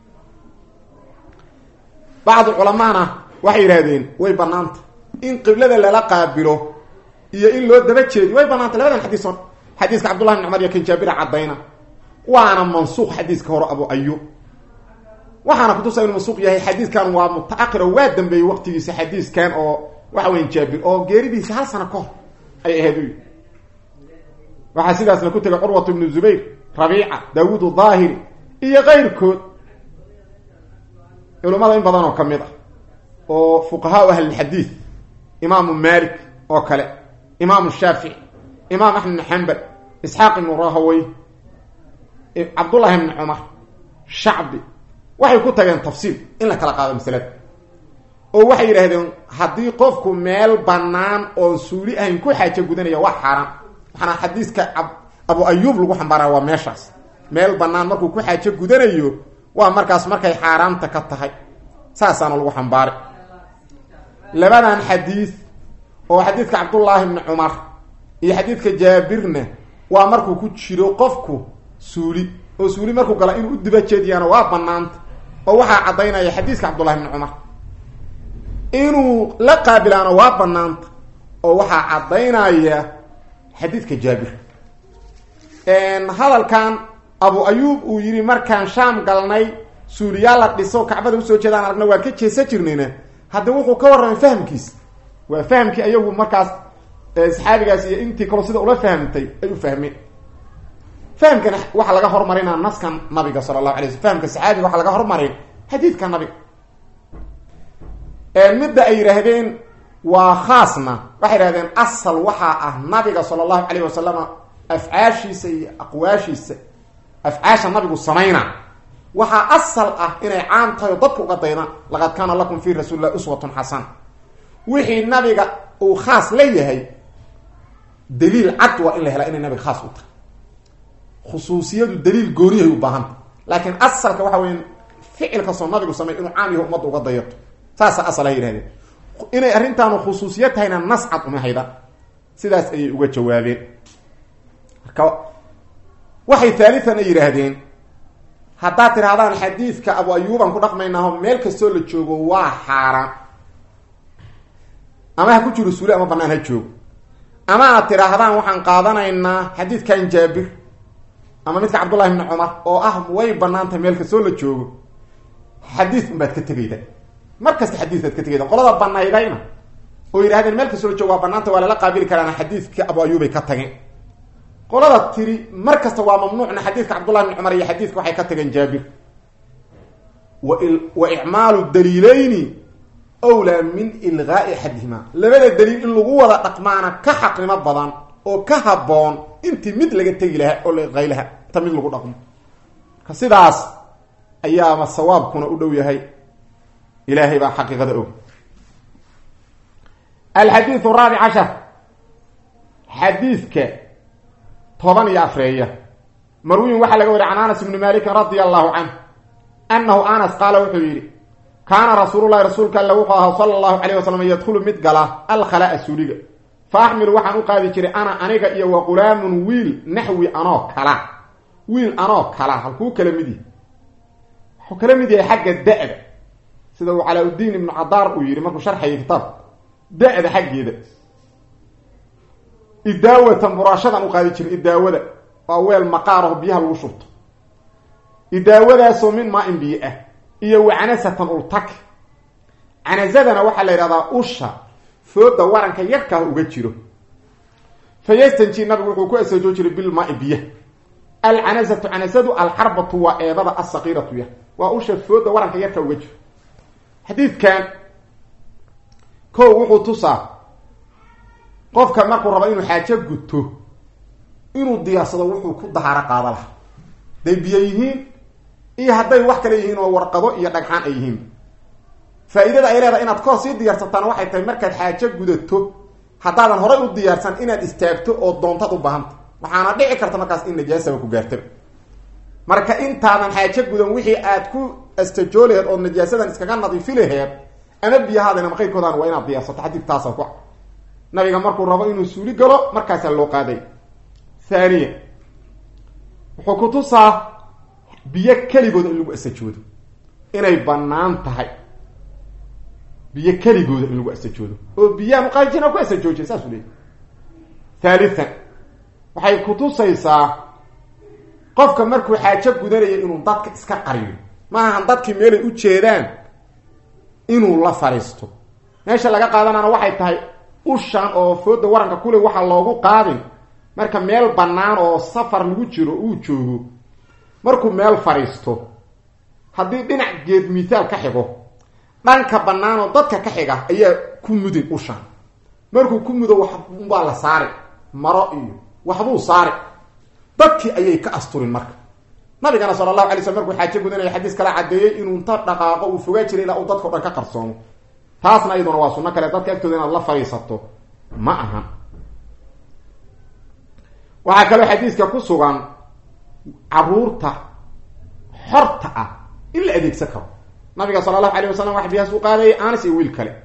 baad culimada waxay yiraahdeen way banaanta in qiblada lala qaabilo iyo in loo daba jeediyo way banaanta labadan xadiis حديث عبد الله بن عمر يكن جابر عدينا وانا منسوق حديث كهر ابو ايوب waxaana ku tusay inuu suuq yahay xadiiskan waa mutaaqir oo waadan bay waqtigiisa xadiiskan oo waxa weyn Jaabir oo geeridiisa hal sano ka hor ay ahayd waxa sidaas la ku tagay Urwa ibn Zubayr Rabi'a Daawud al-Zahiri iyo qayrkood culimada in badan oo kamid ah oo fuqahaa ahli xadiis imam Malik oo kale imam Shafi'i imam Ahmad bin Hanbal Ishaq ibn Rahawayh Abdullah ibn Umar Shacbi waxay ku tageen tafsiil in la kala qaado masalada oo waxay yiraahdeen hadii qofku meel banaan oo suuli ahayn ku xaajo gudanaya wax xaraam waxana xadiiska Abu Ayyub lagu xambaara waa meeshaas meel banaan markuu ku xaajo gudanayo waa markaas markay xaraamta ka tahay saasana lagu xambaaray labadan xadiis oo xadiiska Abdullah ibn Umar iyo xadiiska Jaabirna waa markuu ku jiro qofku suuli oo suuli markuu gala inuu diba jeediyana waa banaanta oo waxa cadeynaya xadiiska Abdullah ibn Umar inuu la qaabilaana waa banaanta oo waxa cadeynaya xadiiska Jaabir een hadalkan Abu Ayyub uu yiri markaan Shaam galnay suuliya la dhiso Kacbada u soo jeedaan aragna waa ka jeesa jirnayna hadda wuxuu ka waran fahamkiis waa fahamkii ayagu markaas saxaabigaas iyo intii kale sida ula fahamtay ay u fahmeen fahamkan waxa laga hormarinaa naskan nabiga sallallahu alayhi wasallam fahamka saxaabiga waxa laga hormarin xadiidka nabiga ee midda ay yiraahdeen waa khaasna waxay yiraahdeen asal waxa ah nabiga sallallahu alayhi wasallam afcaashiisa iyo aqwaashiisa afcaasha nabigu sameeyna waxa asal ah inay caam tahay dadku uga daydaan laqad kana lakum fi rasuulillahi uswatun hasana wixii nabiga uu khaas leeyahay daliil cad waa in la helo in nabiga khaas u tahay khusuusiyadu daliil gooniye u baahan laakiin asalka waxa weyn ficilka soo nabigu sameeyay inuu caam yahay ummadda uga daydato saasa asal ay yiraahdeen inay arintan khusuusiyad tahayna nas cad uma hayda sidaas ay uga jawaabeen marka waxay thalithan ay yiraahdeen hadaa tiraadaan xadiiska Abu Ayyub aan ku dhaqmaynaa meel kasto la joogo waa xaraam ama ku jiro suuli ama banaan ha joogo ama aad tiraadaan waxaan qaadanaynaa xadiiskan Jaabir ama midka Abdullah ibn Umar oo ah way banaanta meel kasto la joogo xadiis baad ka tagayda markaas xadiisaad ka tagayda qolada banaydayna oo yiraahdeen meel kasto la joogo waa banaanta waa la qaabili karaan xadiiska Abu Ayyub ay ka tageen qolada tiri markasta waa mamnuucna xadiiska Abdullah ibn Umar iyo xadiiska waxay ka tageen Jaabir wa wa i'maalu daliilayni awla min ilgha'i hadhima labada daliil in lagu wada dhaqmaana ka xaqnimo badan oo ka haboon intii mid laga tagi lahaa oo la qaylaha tamid lagu dhaqmo ka sidaas ayaa ma sawaabkuna u dhow yahay ilaahay baa xaqiiqada og الحديث الرابع عشر حديثك طبعا يا أفرية مروي وحلق ولي عن أنس بن مالك رضي الله عنه أنه أنس قال وحيري كان رسول الله رسولك اللوقها صلى الله عليه وسلم يدخل مدقلة الخلاء السورية فأحمل وحن أقاذي كري أنا أنيق إيا وغلام ويل نحوي أنا كلا ويل أنا كلا هو كلمة دي هو كلمة دي حق الدائرة سيدو على الدين بن عدار ويري ماكو شرح يكتب دائرة حق يده إداوة مراشدة أقاذي كري إداوة أول مقاره بيها الوشط إداوة سومين ما إنبيئة إيا وعنسة ألتك عنزدنا وحا ليرادا أشا فودا وارنك يركا وغجيرو فيستنجي النبي وحو كو اسجو جيري بالماء بيه العنزه عنزه الحربه وايضا الصغيره يه واشا فودا وارنك يركا وغجيرو حديث كان كو وحو تصا qofka markuu rabo inuu xaajo gudto inuu diyaasado wuxuu ku dahara qaadala day biyihiin iyo haday wax kale yihiin oo warqado iyo dhagxaan ay yihiin faa'iidada ay leedahay inaad ka sii diyaarsataan waxay tahay markaad xaajo gudato hadaadan hore u diyaarsan inaad istaagto oo doontad u baahanta waxaana dhici karta markaas in najaasaba ku gaarto marka intaadan xaajo gudan wixii aad ku astajoolayd oo najaasadan iskaga nadiifilaheed ama biyahaadana ma qaybkoodaan waa inaad diyaarsato hadii taas ku nabiga markuu rabo inuu suuli galo markaas loo qaaday thaniya wuxuu ku tusaa biyo kaligood in lagu asajoodo inay banaan tahay biyo kaligood in lagu asajoodo oo biyaha muqaajina ku asajoodo saas u leeyahay thalithan waxay ku tusaysaa qofka markuu xaajo gudanaya inuu dadka iska qariyo ma aha dadkii meel ay u jeedaan inuu la fariisto meesha laga qaadanana waxay tahay ushan oo fooda waranka kule waxa loogu qaadin marka meel banaan oo safar lagu jiro uu joogo markuu meel fariisto haddii dhinac geed mithaal ka xigo dhanka banaanoo dadka ka xiga ayaa ku mudin usha markuu ku mudo waxbaa la saari maro iyo waxbuu saari dadkii ayay ka asturin marka nabigana sala allahu alay slam markuu xaajo gudanaya xadiis kala cadeeyey inuu inta dhaqaaqo uu fogaa jiray ilaa uu dadka o dhan ka qarsoomo taasna iyaduna waa sunno kale dadka agtooda inaad la fadhiisato ma aha waxaa kaloo xadiiska ku sugan caruurta xorta ah in la adeegsan karo nabiga sala allahu alayh wasalam wax biyahaas u qaadayay anas iyo wiil kale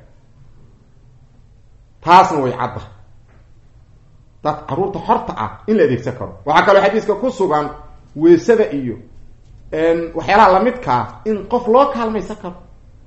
taasna way cadda dad caruurta xorta ah in la adeegsan karo waxaa kaloo xadiiska ku sugan weesada iyo waxyaalaha lamidkaa in qof loo kaalmaysan karo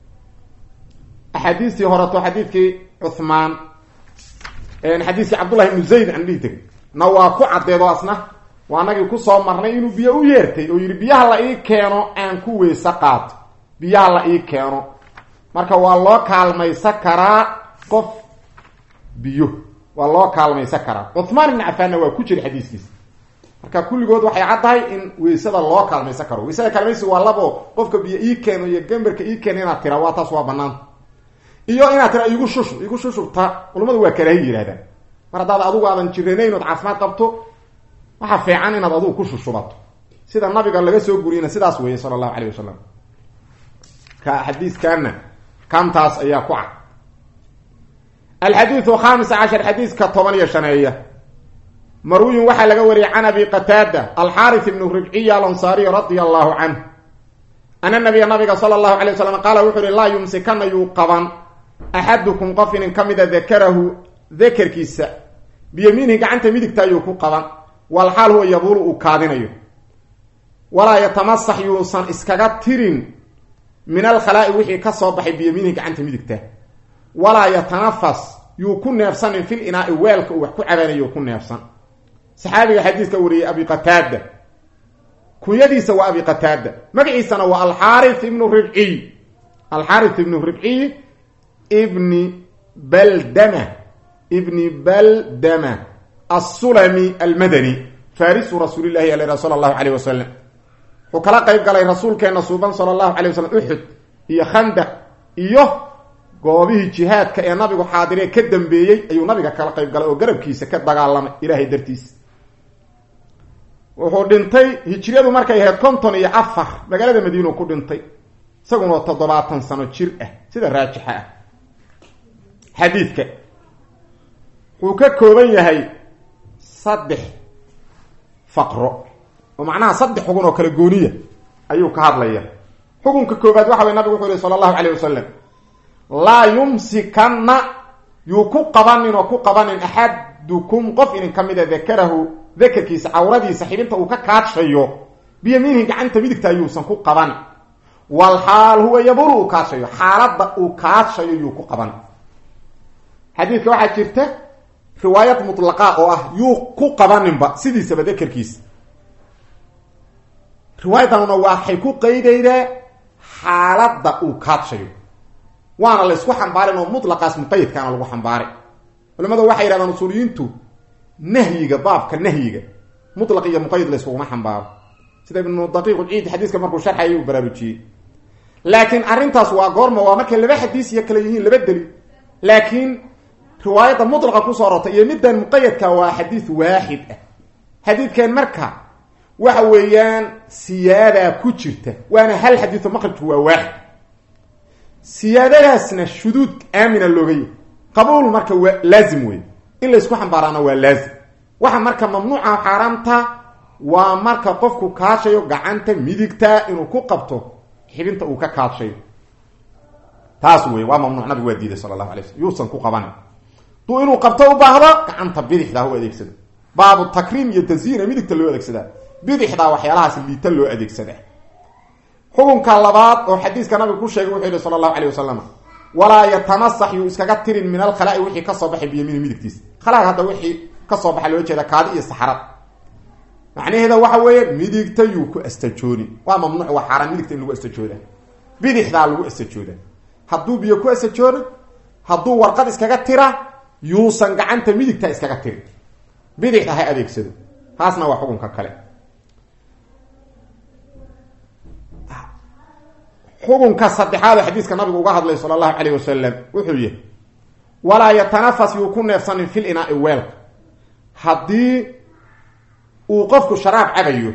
axaadiistii horeto xadiidkii cuthmaan xadiiskii cabdullahi ibnu zayd aan dhihi tegay na waa ku caddeedo asna waa anagii kusoo marnay inuu biyo u yeertay oo yidhi biyaha la ii keeno aan ku weyse qaato biyaha la ii keeno marka waa loo kaalmaysan karaa qof biyo waa loo kaalmaysan karaa cuthmaan ibni cafaanna waa ku jira xadiiskiisa marka kulligood waxay caddahay in weysada loo kaalmaysan karo weysada kaalmaysi waa labo qofka biyo ii keeno iyo gambarka ii keeno inaad tira waa taas waa banaanta iyo inaad tira igu shushub igu shushubta culamadu waa karaahi yidhahdaan mar haddaad adugu aadan jiranayn ood caafimaad qabto waxaa fiican inaad adugu ku shushubato sida nabiga laga soo guriyana sidaas weeye sala allahu calayh wasalam ka xadiiskaana kantaas ayaa ku cad alxadiidu khamis cashar xadiiska toban iyo shaneeya marwiyun waxaa laga wariyay can abi qataada alxaarith ibnu ribciya alansaariy radia allahu canh ana nabiya nabiga sala allahu alay wasalam qaala wuxuu uhi laa yumsikana yuu qaban axadukum qof inin ka mida dakarahu dakarkiisa biyamiinihi gacanta midigta ayuu ku qaban walxaal huwa yabuulu uu kaadinayo walaa yatamasax yuusan iskaga tirin min alkhalaa'i wixii ka soo baxay biyamiinihi gacanta midigta walaa yatanafas yuu ku neefsanin fil inaa'i weelka uu wax ku cabaanayo ku neefsan saxaabiga xadiiska wariyey abi qataada kunyadiisa waa abi qataada magaciisana waa alxaarith ibnu ribciy alxaarith ibnu ribciy ibni baldama ibni baldama assulami almadani farisu rasuulillahi al sala allahu calayh wasalam wuxuu kala qayb galay rasuulkeena suuban sala allahu calay wasalam uxud iyo khandaq iyo goobihii jihaadka ee nabigu xaadiree ka dambeeyey ayuu nabiga kala qayb galay oo garabkiisa ka dagaalamay ilaahay dartiisa wuxuu dhintay hijriyadu markay ahayd konton iyo afar magaalada madiina ku dhintay isaguna toddobaatan sano jir ah sida raajixa ah xadiidka wuxuu ka kooban yahay saddex faqro oo macnaha saddex xugun oo kala gooniya ayuu ka hadlaya xukunka koobaad waxa way nabigu wuxuu yihi sala allahu calayh wasalam laa yumsikanna yuu ku qabanin oo ku qabanin axadukum qof inin ka mida dakarahu dakarkiisa cawradiisa xibinta uu ka kaadshayo biyamiinihi gacanta midigta ayuusan ku qaban walxaal huwa yabulu uu kaadshayo xaaladda uu kaadshayo yuu ku qaban xadiidka waxaa jirta riwaayad mutlaqa oo ah yuu ku qabaninba sidiisaba dakarkiisa riwaayadanuna waxay ku qaydaydaa xaaladda uu kaadshayo waana la isku xambaarin oo mutlaqaas muqayidkaana lagu xambaaray culamadu waxay yidhahdaan usuuliyiintu nahyiga baabka nahyiga mutlaq iyo muqayid la iskuguma xambaaro sida ibnu daqiiq ulciid xadiiska markuu sharxayay uu baraarujiyey laakiin arrintaas waa goorma waa markay laba xadiis iyo kale yihiin laba deli laakiin riwaayadda mutlaqa kusoo arortay iyo middan muqayadka waa xadiis waaxid ah xadiidkan marka waxa weeyaan siyaadaa ku jirta waana hal xadiiso maqribku waa waaxid siyaadadaasna shuduud aamina looga yahy qabuul marka waa laazim wey in la isku xambaaraana waa laazim waxa marka mamnuuca xaaraamta waa marka qofku kaashayo gacanta midigta inuu ku qabto xibinta uu ka kaadshayo taas wey waa mamnuuc nabigu waa diiday sala allahu alay waslm yuusan ku qabanin duu inuu qabto u baahdo gacanta bidixdaa u adeegsada baabu takriim iyo tasyiina midigta loo adeegsadaa bidixdaa waxyaalahaas liita loo adeegsadaa xukunka labaad oo xadiiska nabigu ku sheegay wuxuu yihi sala allahu calayh wasalam walaa yatamasax yuu iskaga tirin min alkhalaa'i wixii kasoo baxay biyamiini midigtiisa khalaaq hadda wixii kasoo baxay loo jeeda kaadi iyo saxarad macnaheeda waxa weeye midigta yuu ku astajooni waa mamnuuc waa xaaraan midigta in lagu astajooda bidixdaa lagu astajooda hadduu biyo ku astajoodo hadduu warqad iskaga tira yuusan gacanta midigta iskaga tirin bidixda ha adeegsado taasna waa xukunka kale xukunka saddexaad xadiiska nabigu uga hadlay sallallahu alayhi wasallam wuxuu yahay wala yatanafas yuku neefsan fil ina'i weelka hadii uu qofku sharaab cabayo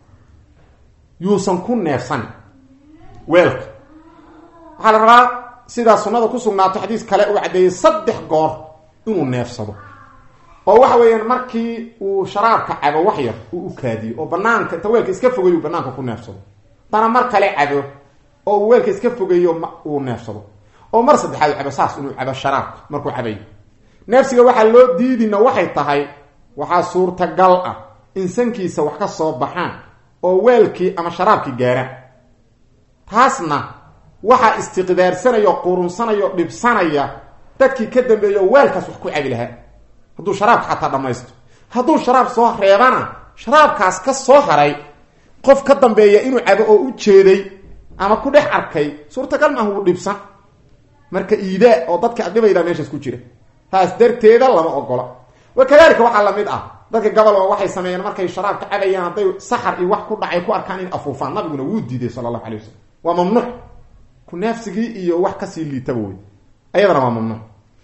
yuusan ku neefsan weelka waxa la rabaa sida sunnada ku sugnaato xadiis kale uu cadeeyay saddex goor inuu neefsado oo waxa weeyaan markii uu sharaabka cabo wax yar uu u kaadiyo oo banaanka taweelka iska fogeeyo banaanka ku neefsado tana mar kale cabo oo weelka iska fogeeyo uu neefsado oo mar saddexaad cabo saas inuu cabo sharaabka markuu cabayo neefsiga waxa loo diidina waxay tahay waxa suurtagal ah in sankiisa wax ka soo baxaan oo weelkii ama sharaabkii gaara taasna waxa istiqdaarsanayo qurunsanayo dhibsanaya dadkii ka dambeeyo weelkaas wax ku cabi lahaa hadduu sharaabka xataa dhamaysto hadduu sharaab soo reebana sharaabkaas ka soo haray qof ka dambeeya inuu cabo oo u jeeday ama ku dhex arkay suurtagal ma uu dhibsan marka iidaa oo dadka dhibayda meeshaas ku jira taas darteeda lama ogola wakadalika waxa la mid ah dadka gabal waxay sameeyeen markay sharaabka cabayaan haday saxar iyo wax ku dhacay ku arkaan in afuufaan nabiguna wuu diiday sallallahu alayhi wasallam waa mamnuuc ku neefsigii iyo wax ka sii liitaba way ayadana waa mamnuuc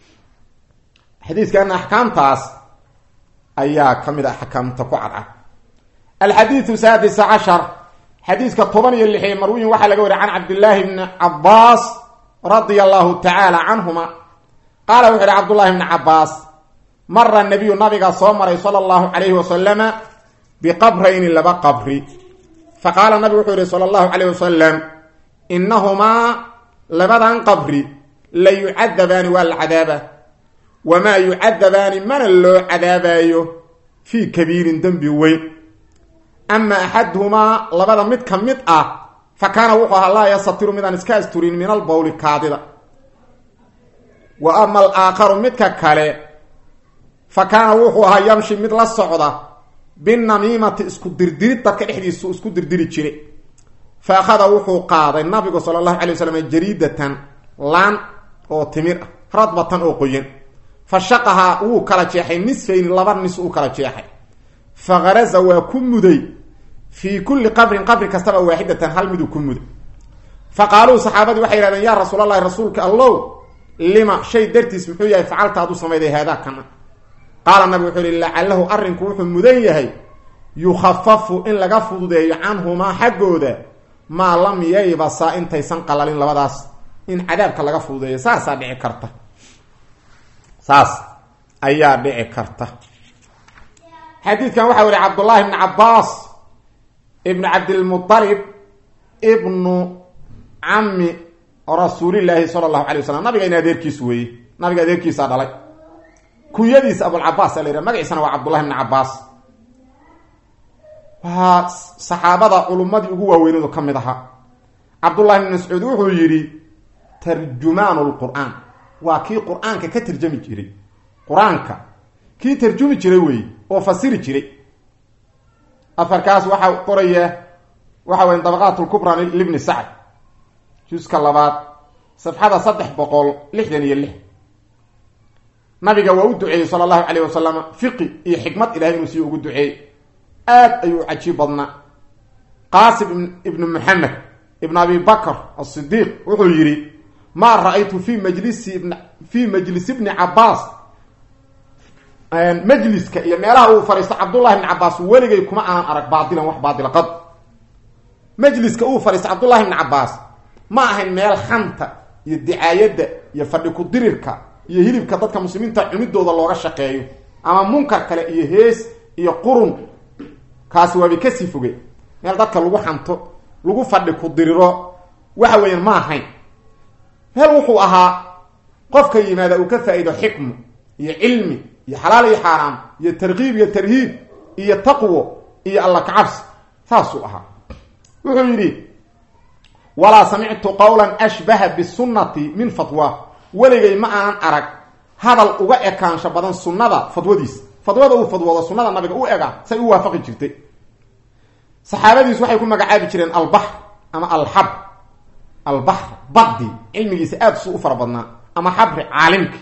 xadiiskan ahkaamtaas ayaa kamid ah ahkaamta ku cad الحديث السادس عشر حديث كطبني اللي مروي وحا لغا وري عن عبد الله بن عباس رضي الله تعالى عنهما قال وحي عبد الله بن عباس مر النبي النبي صلى الله عليه وسلم بقبرين لبا قبري فقال النبي وحي صلى الله عليه وسلم إنهما لبدان قبري لا يعذبان والعذاب وما يعذبان من اللو عذابايو في كبير ذنب وين أما أحدهما لبدا مد كمد أه فكان وقوها لا يستطير مدان اسكاستورين من البول الكاذبة وأما الآخر مد كالي فكان وقوها يمشي مد الصعودة بالنميمة اسكو دردري تدك إحديث اسكو دردري تشري فأخذ وقوه قاضي النبي صلى الله عليه وسلم جريدة لان أو تمير رضبة أو قيين فشقها او كلا جيحي نصفين لبر نصف او كلا جيحي فغرز وكمدي في كل قبر قبر كستبا واحدة هل مدو كمدي فقالوا صحابتي وحي يا رسول الله رسولك الله لما شيء درتي سمحوا يا فعلت هذا سميدي هذا كما قال النبي وحي الله عليه أرنك وحي مديه يخفف إن لغا فضوده عنهما حقوده ما لم ييبسا انتي سنقلالين لبداس إن عذابك لغا فضوده ساسا دعي كرته ساس ايا دعي كرته حديث كان وحوري عبد الله بن عباس ابن عبد المطلب ابن عم رسول الله صلى الله عليه وسلم نبي غينا ديركيس وي نبي ديركيس دلay كويديس ابو العباس اللي مغيسنا عبد الله بن عباس ها صحابه علمادي ugu waaweynadu kamid aha عبد الله بن مسعود wuxuu yiri tarjumaanul qur'aan waa kii quraanka ka tarjumi jiray quraanka kii tarjumi jiray way oo fasiri jiray afarkaas waxa qoraya waxa weyn dabaqatul kubra ibn sa'd juska labaad safxada saddex boqol lixdan iyo lix nabiga waa u duceeyay sallallahu alayhi wasallam fiqi iyo xikmad ilaahay inuu sii ugu duceeyay aad ayuu ajiib badna qasim ibn muhammad ibn abi bakr as-siddiq wuxuu yiri ما رأيت في مجلس ابن في مجلس ابن عباس مجلس ك يميلها فريس عبد الله بن عباس ولغي كما ان ارق باطلا وح باطلا قد مجلس كو فريس عبد الله بن عباس ما اهن ميل خنته يدعايده يفدي كديركا يهيلبka dadka muslimiinta cunidooda looga shaqeeyo ama munkar kale iyo hees iyo qurun kaas waa ka sii fogay meel dadka lagu xanto lagu fadhi ku diriro waxa weeyaan ma ahayn هل وحو أها قفك يماذا وكفائد حكم يا علمي يا حلال يا حرام يا ترغيب يا ترهيب يا تقوى يا الله كعبس ثاسو أها وحو يريد ولا سمعت قولا أشبه بالسنة من فتوى ولغي ما أن أرك هذا الأغاء كان شبادان سنة فتوى ديس فتوى دو فتوى سنة النبي أغاء سيوافق جرتي صحابة ديس وحي يكون مقعاب جرين البحر أما الحب البحر بدي علمي سأب سوء فربنا أما حبر عالمك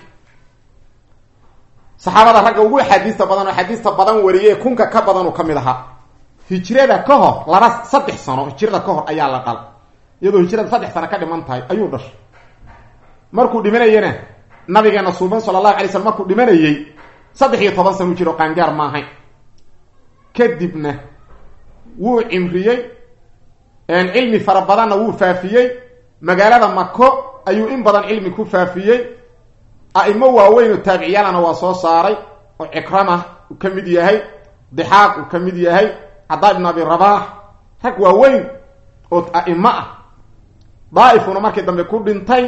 صحابة رجعوا حديث بدن حديث بدن وريه كونك كبدن وكملها هجرة كهر لبس صدق سنة هجرة كهر أيال قال iyadoo hijrada saddex sano ka dhiman tahay ayuu dhashay markuu dhimanayana nabigeena suuban sallallahu alayhi wasallam markuu dhimanayay saddex iyo toban sano jiro qaangaar ma ahayn kadibna wuu cimriyey een cilmi fara badanna wuu faafiyey magaalada Makko ayuu in badan cilmi ku faafiyey aimo waaweyn oo taabiciyana waa soo saaray oo Ikrama uu kamid yahay Dihaaq uu kamid yahay Abdullah ibn Abi Rabah hak waaweyn oo aimo ah Daa'ifuna markii dambe ku dhintay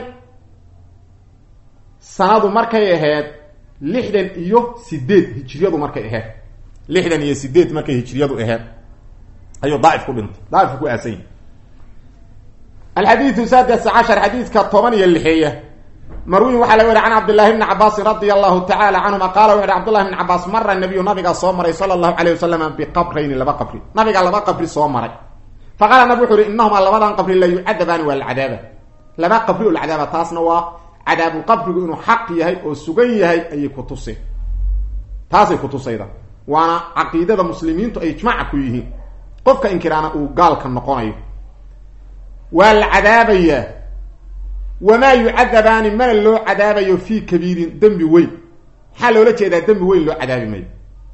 sanadu markay ahayd lixdan iyo sideed hijriyadu markay ahayd lixdan iyo sideed markay hijriyadu ahayd ayuu Daa'if ku dhintay Daa'if ku aasay الحديث السادس عشر حديث كالطمانية اللحية مروي وحلا ورع عن عبد الله بن عباس رضي الله تعالى عنهما قال ورع عبد الله بن عباس مر النبي نبي صومري صلى الله عليه وسلم بقبرين لبا قبر نبي قال لبا قبر صومري فقال النبي حوري إنهم على لبا قبر لا يعذبان والعذاب لبا قبر العذاب تاسنوا عذاب قبر إنه حق يهي أو سجي يهي أي كتوسي تاسي كتوسي ده وانا عقيدة المسلمين تو إجماع كويه قفك إنكرانا وقال كالنقوني والعذابية وما يعذبان من اللو عذابي في كبير دم وين حال لو لجيدا دم وين لو عذابي مي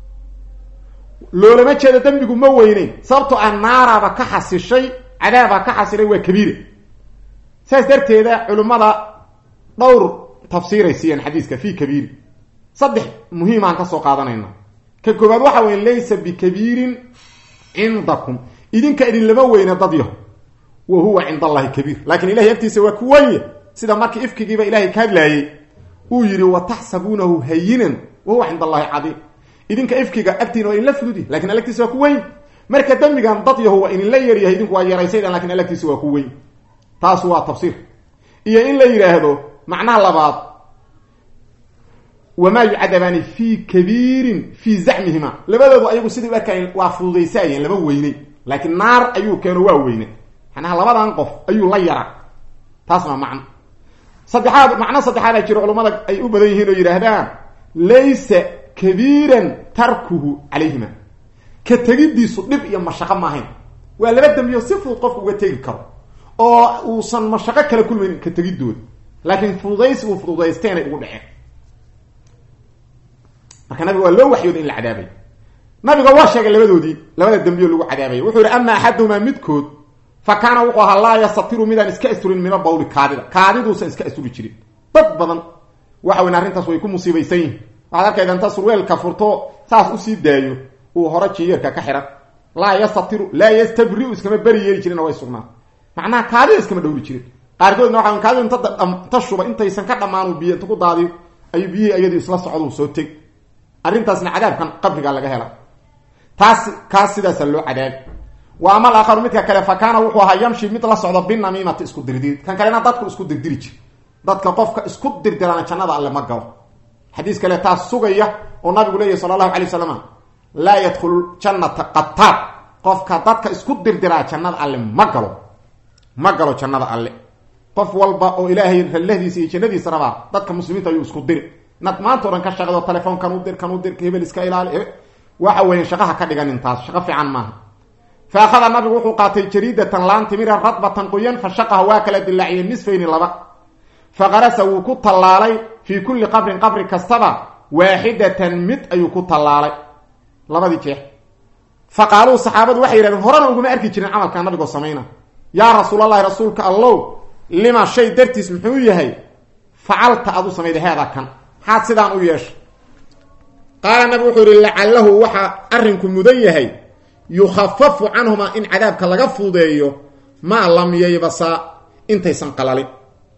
لو لما جيدا دم ما وينين صبتو النار با كحسشي عذابا كحسري وا كبير ساس درتيدا علمada dhowr tafsiiraysiin xadiiska fi kabiir saddex muhiim aan ka soo qaadanayna ka koobaad waxa weyn laysa bi kabiirin indakum idinka idin lama weyna dadyo وهو عند الله كبير لكن إلهي يبتسي وكوية سيدا ماركي إفكي با إلهي كادلاي ويري وتحسبونه هينا وهو عند الله عظيم إذن كإفكي أبتين وإن لفلودي لكن ألكتسي وكوية ماركا دمي قام ضطيه هو إن لا يريه إذن كوا يريسيدا لكن ألكتسي وكوية تاسوا التفسير إيا إن لا يريه هذا معناه لبعض وما يعذبان في كبير في زعمهما لبدا أيقو سيدي وكاين وافوضيسايين لما ويني لكن نار أيو كانوا واويني أنا لبدان قف أيو لا يرى تاسمع معنى صدحات معنى صدحات يجري علماء أي أبديهين ويرهدان ليس كبيرا تركه عليهما كتجدي صدب يا مشقة معهن ولا بدهم يوصفوا القف وتذكر أو وصل مشقة كلا كل من كتجدود لكن فضيس وفضيستين يقول بحين لكن النبي قال له وحي إلى العذابي ما بيقواش شيء اللي بدو دي لو بدهم يقولوا عذابي وحول أما أحدهما مدكود فكان وقوها الله يستطير ميدان اسكا استرين من البول كادida kaadiduusa iska asturi jirin dad badan waxa weyn arintaas way ku musiibaysan waxa ka idan tasruweel ka furto saas u sii daayo uu hore jiirka ka xiran la yastatiru la yastabri iskama bari yeeri jirin way sugnaa macna kaadida iskama dhowri jirin qaarkoodna waxa kaadida inta tashuba intaysan ka dhamaan biyo inta ku daadiyo ay biyo ayadu isla socdo soo tag arintaasna cadaabkan qabriga laga hela taas kaas sidaas loo cadaab وأما الآخر مثل كلا فكان وقوها يمشي مثل صعود بالنميمة اسكو دردير كان كلنا ضدك اسكو درديرج ضدك قفك اسكو درديران جنة الله ما قال حديث كلا تاس سوغيه والنبي يقول صلى الله عليه وسلم لا يدخل جنة قطار قفك ضدك اسكو درديران جنة الله ما قال ما قالوا جنة الله قف والبا او الهي الذي سي جندي سربا ضدك مسلمين تيو اسكو دير نطمان تورن كشغدو تليفون كانو دير كانو دير كيبل اسكا ilaali waxa weyn shaqaha ka dhigan intaas shaqa fiican ma فأخذ النبي وحو قاتل جريدة لان تمير رطبة قيان فشقها واكلة دلعي النصفين لبا فغرس وكت اللالي في كل قبر قبر كالسبع واحدة مت أي كت اللالي لبا دي كيه فقالوا الصحابة وحي لهم هرانا وقم أركي جرين عمل كان نبي قصمينا يا رسول الله رسولك الله لما الشيء درتي سمحوية هاي فعلت أدو سميد هذا كان حاد سيدان وياش قال النبي وحي لعله وحا أرنكم مدية هاي يخفف عنهما إن عذابك لغا فوديو ما لم ييبسا انتيسان قلالي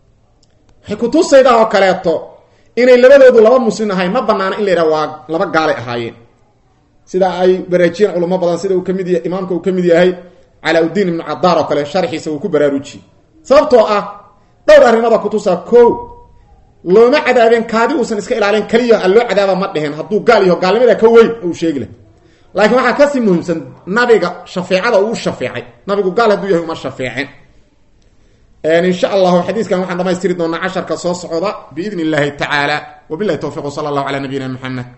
حكوتو سيدا oo kaleeto inay labadoodu laba muslim ahay ma banaana in leeyahay waa laba gaal ahaayeen sida ay baraajin culimo badan sida uu kamid yahay imaamka uu kamid yahay Alauddin ibn Addar oo kale sharxiisa uu ku baraaruji sababtoo ah dhowr arrimada ku tusa ko looma cadaabeen kaadi uusan iska ilaalin kaliya allo cadaaba ma dheheen haduu gaal iyo gaalnimada ka weyn uu sheegay لكن waxa ka si muhiimsan nabiga shafiicada uu shafiicay nabigu gaal haduu yahay uma shafiicin ان ان شاء الله حديثكم waxaan dhamaystiri doonaa casharka soo socda باذن الله تعالى وبالله التوفيق صلى الله على نبينا محمد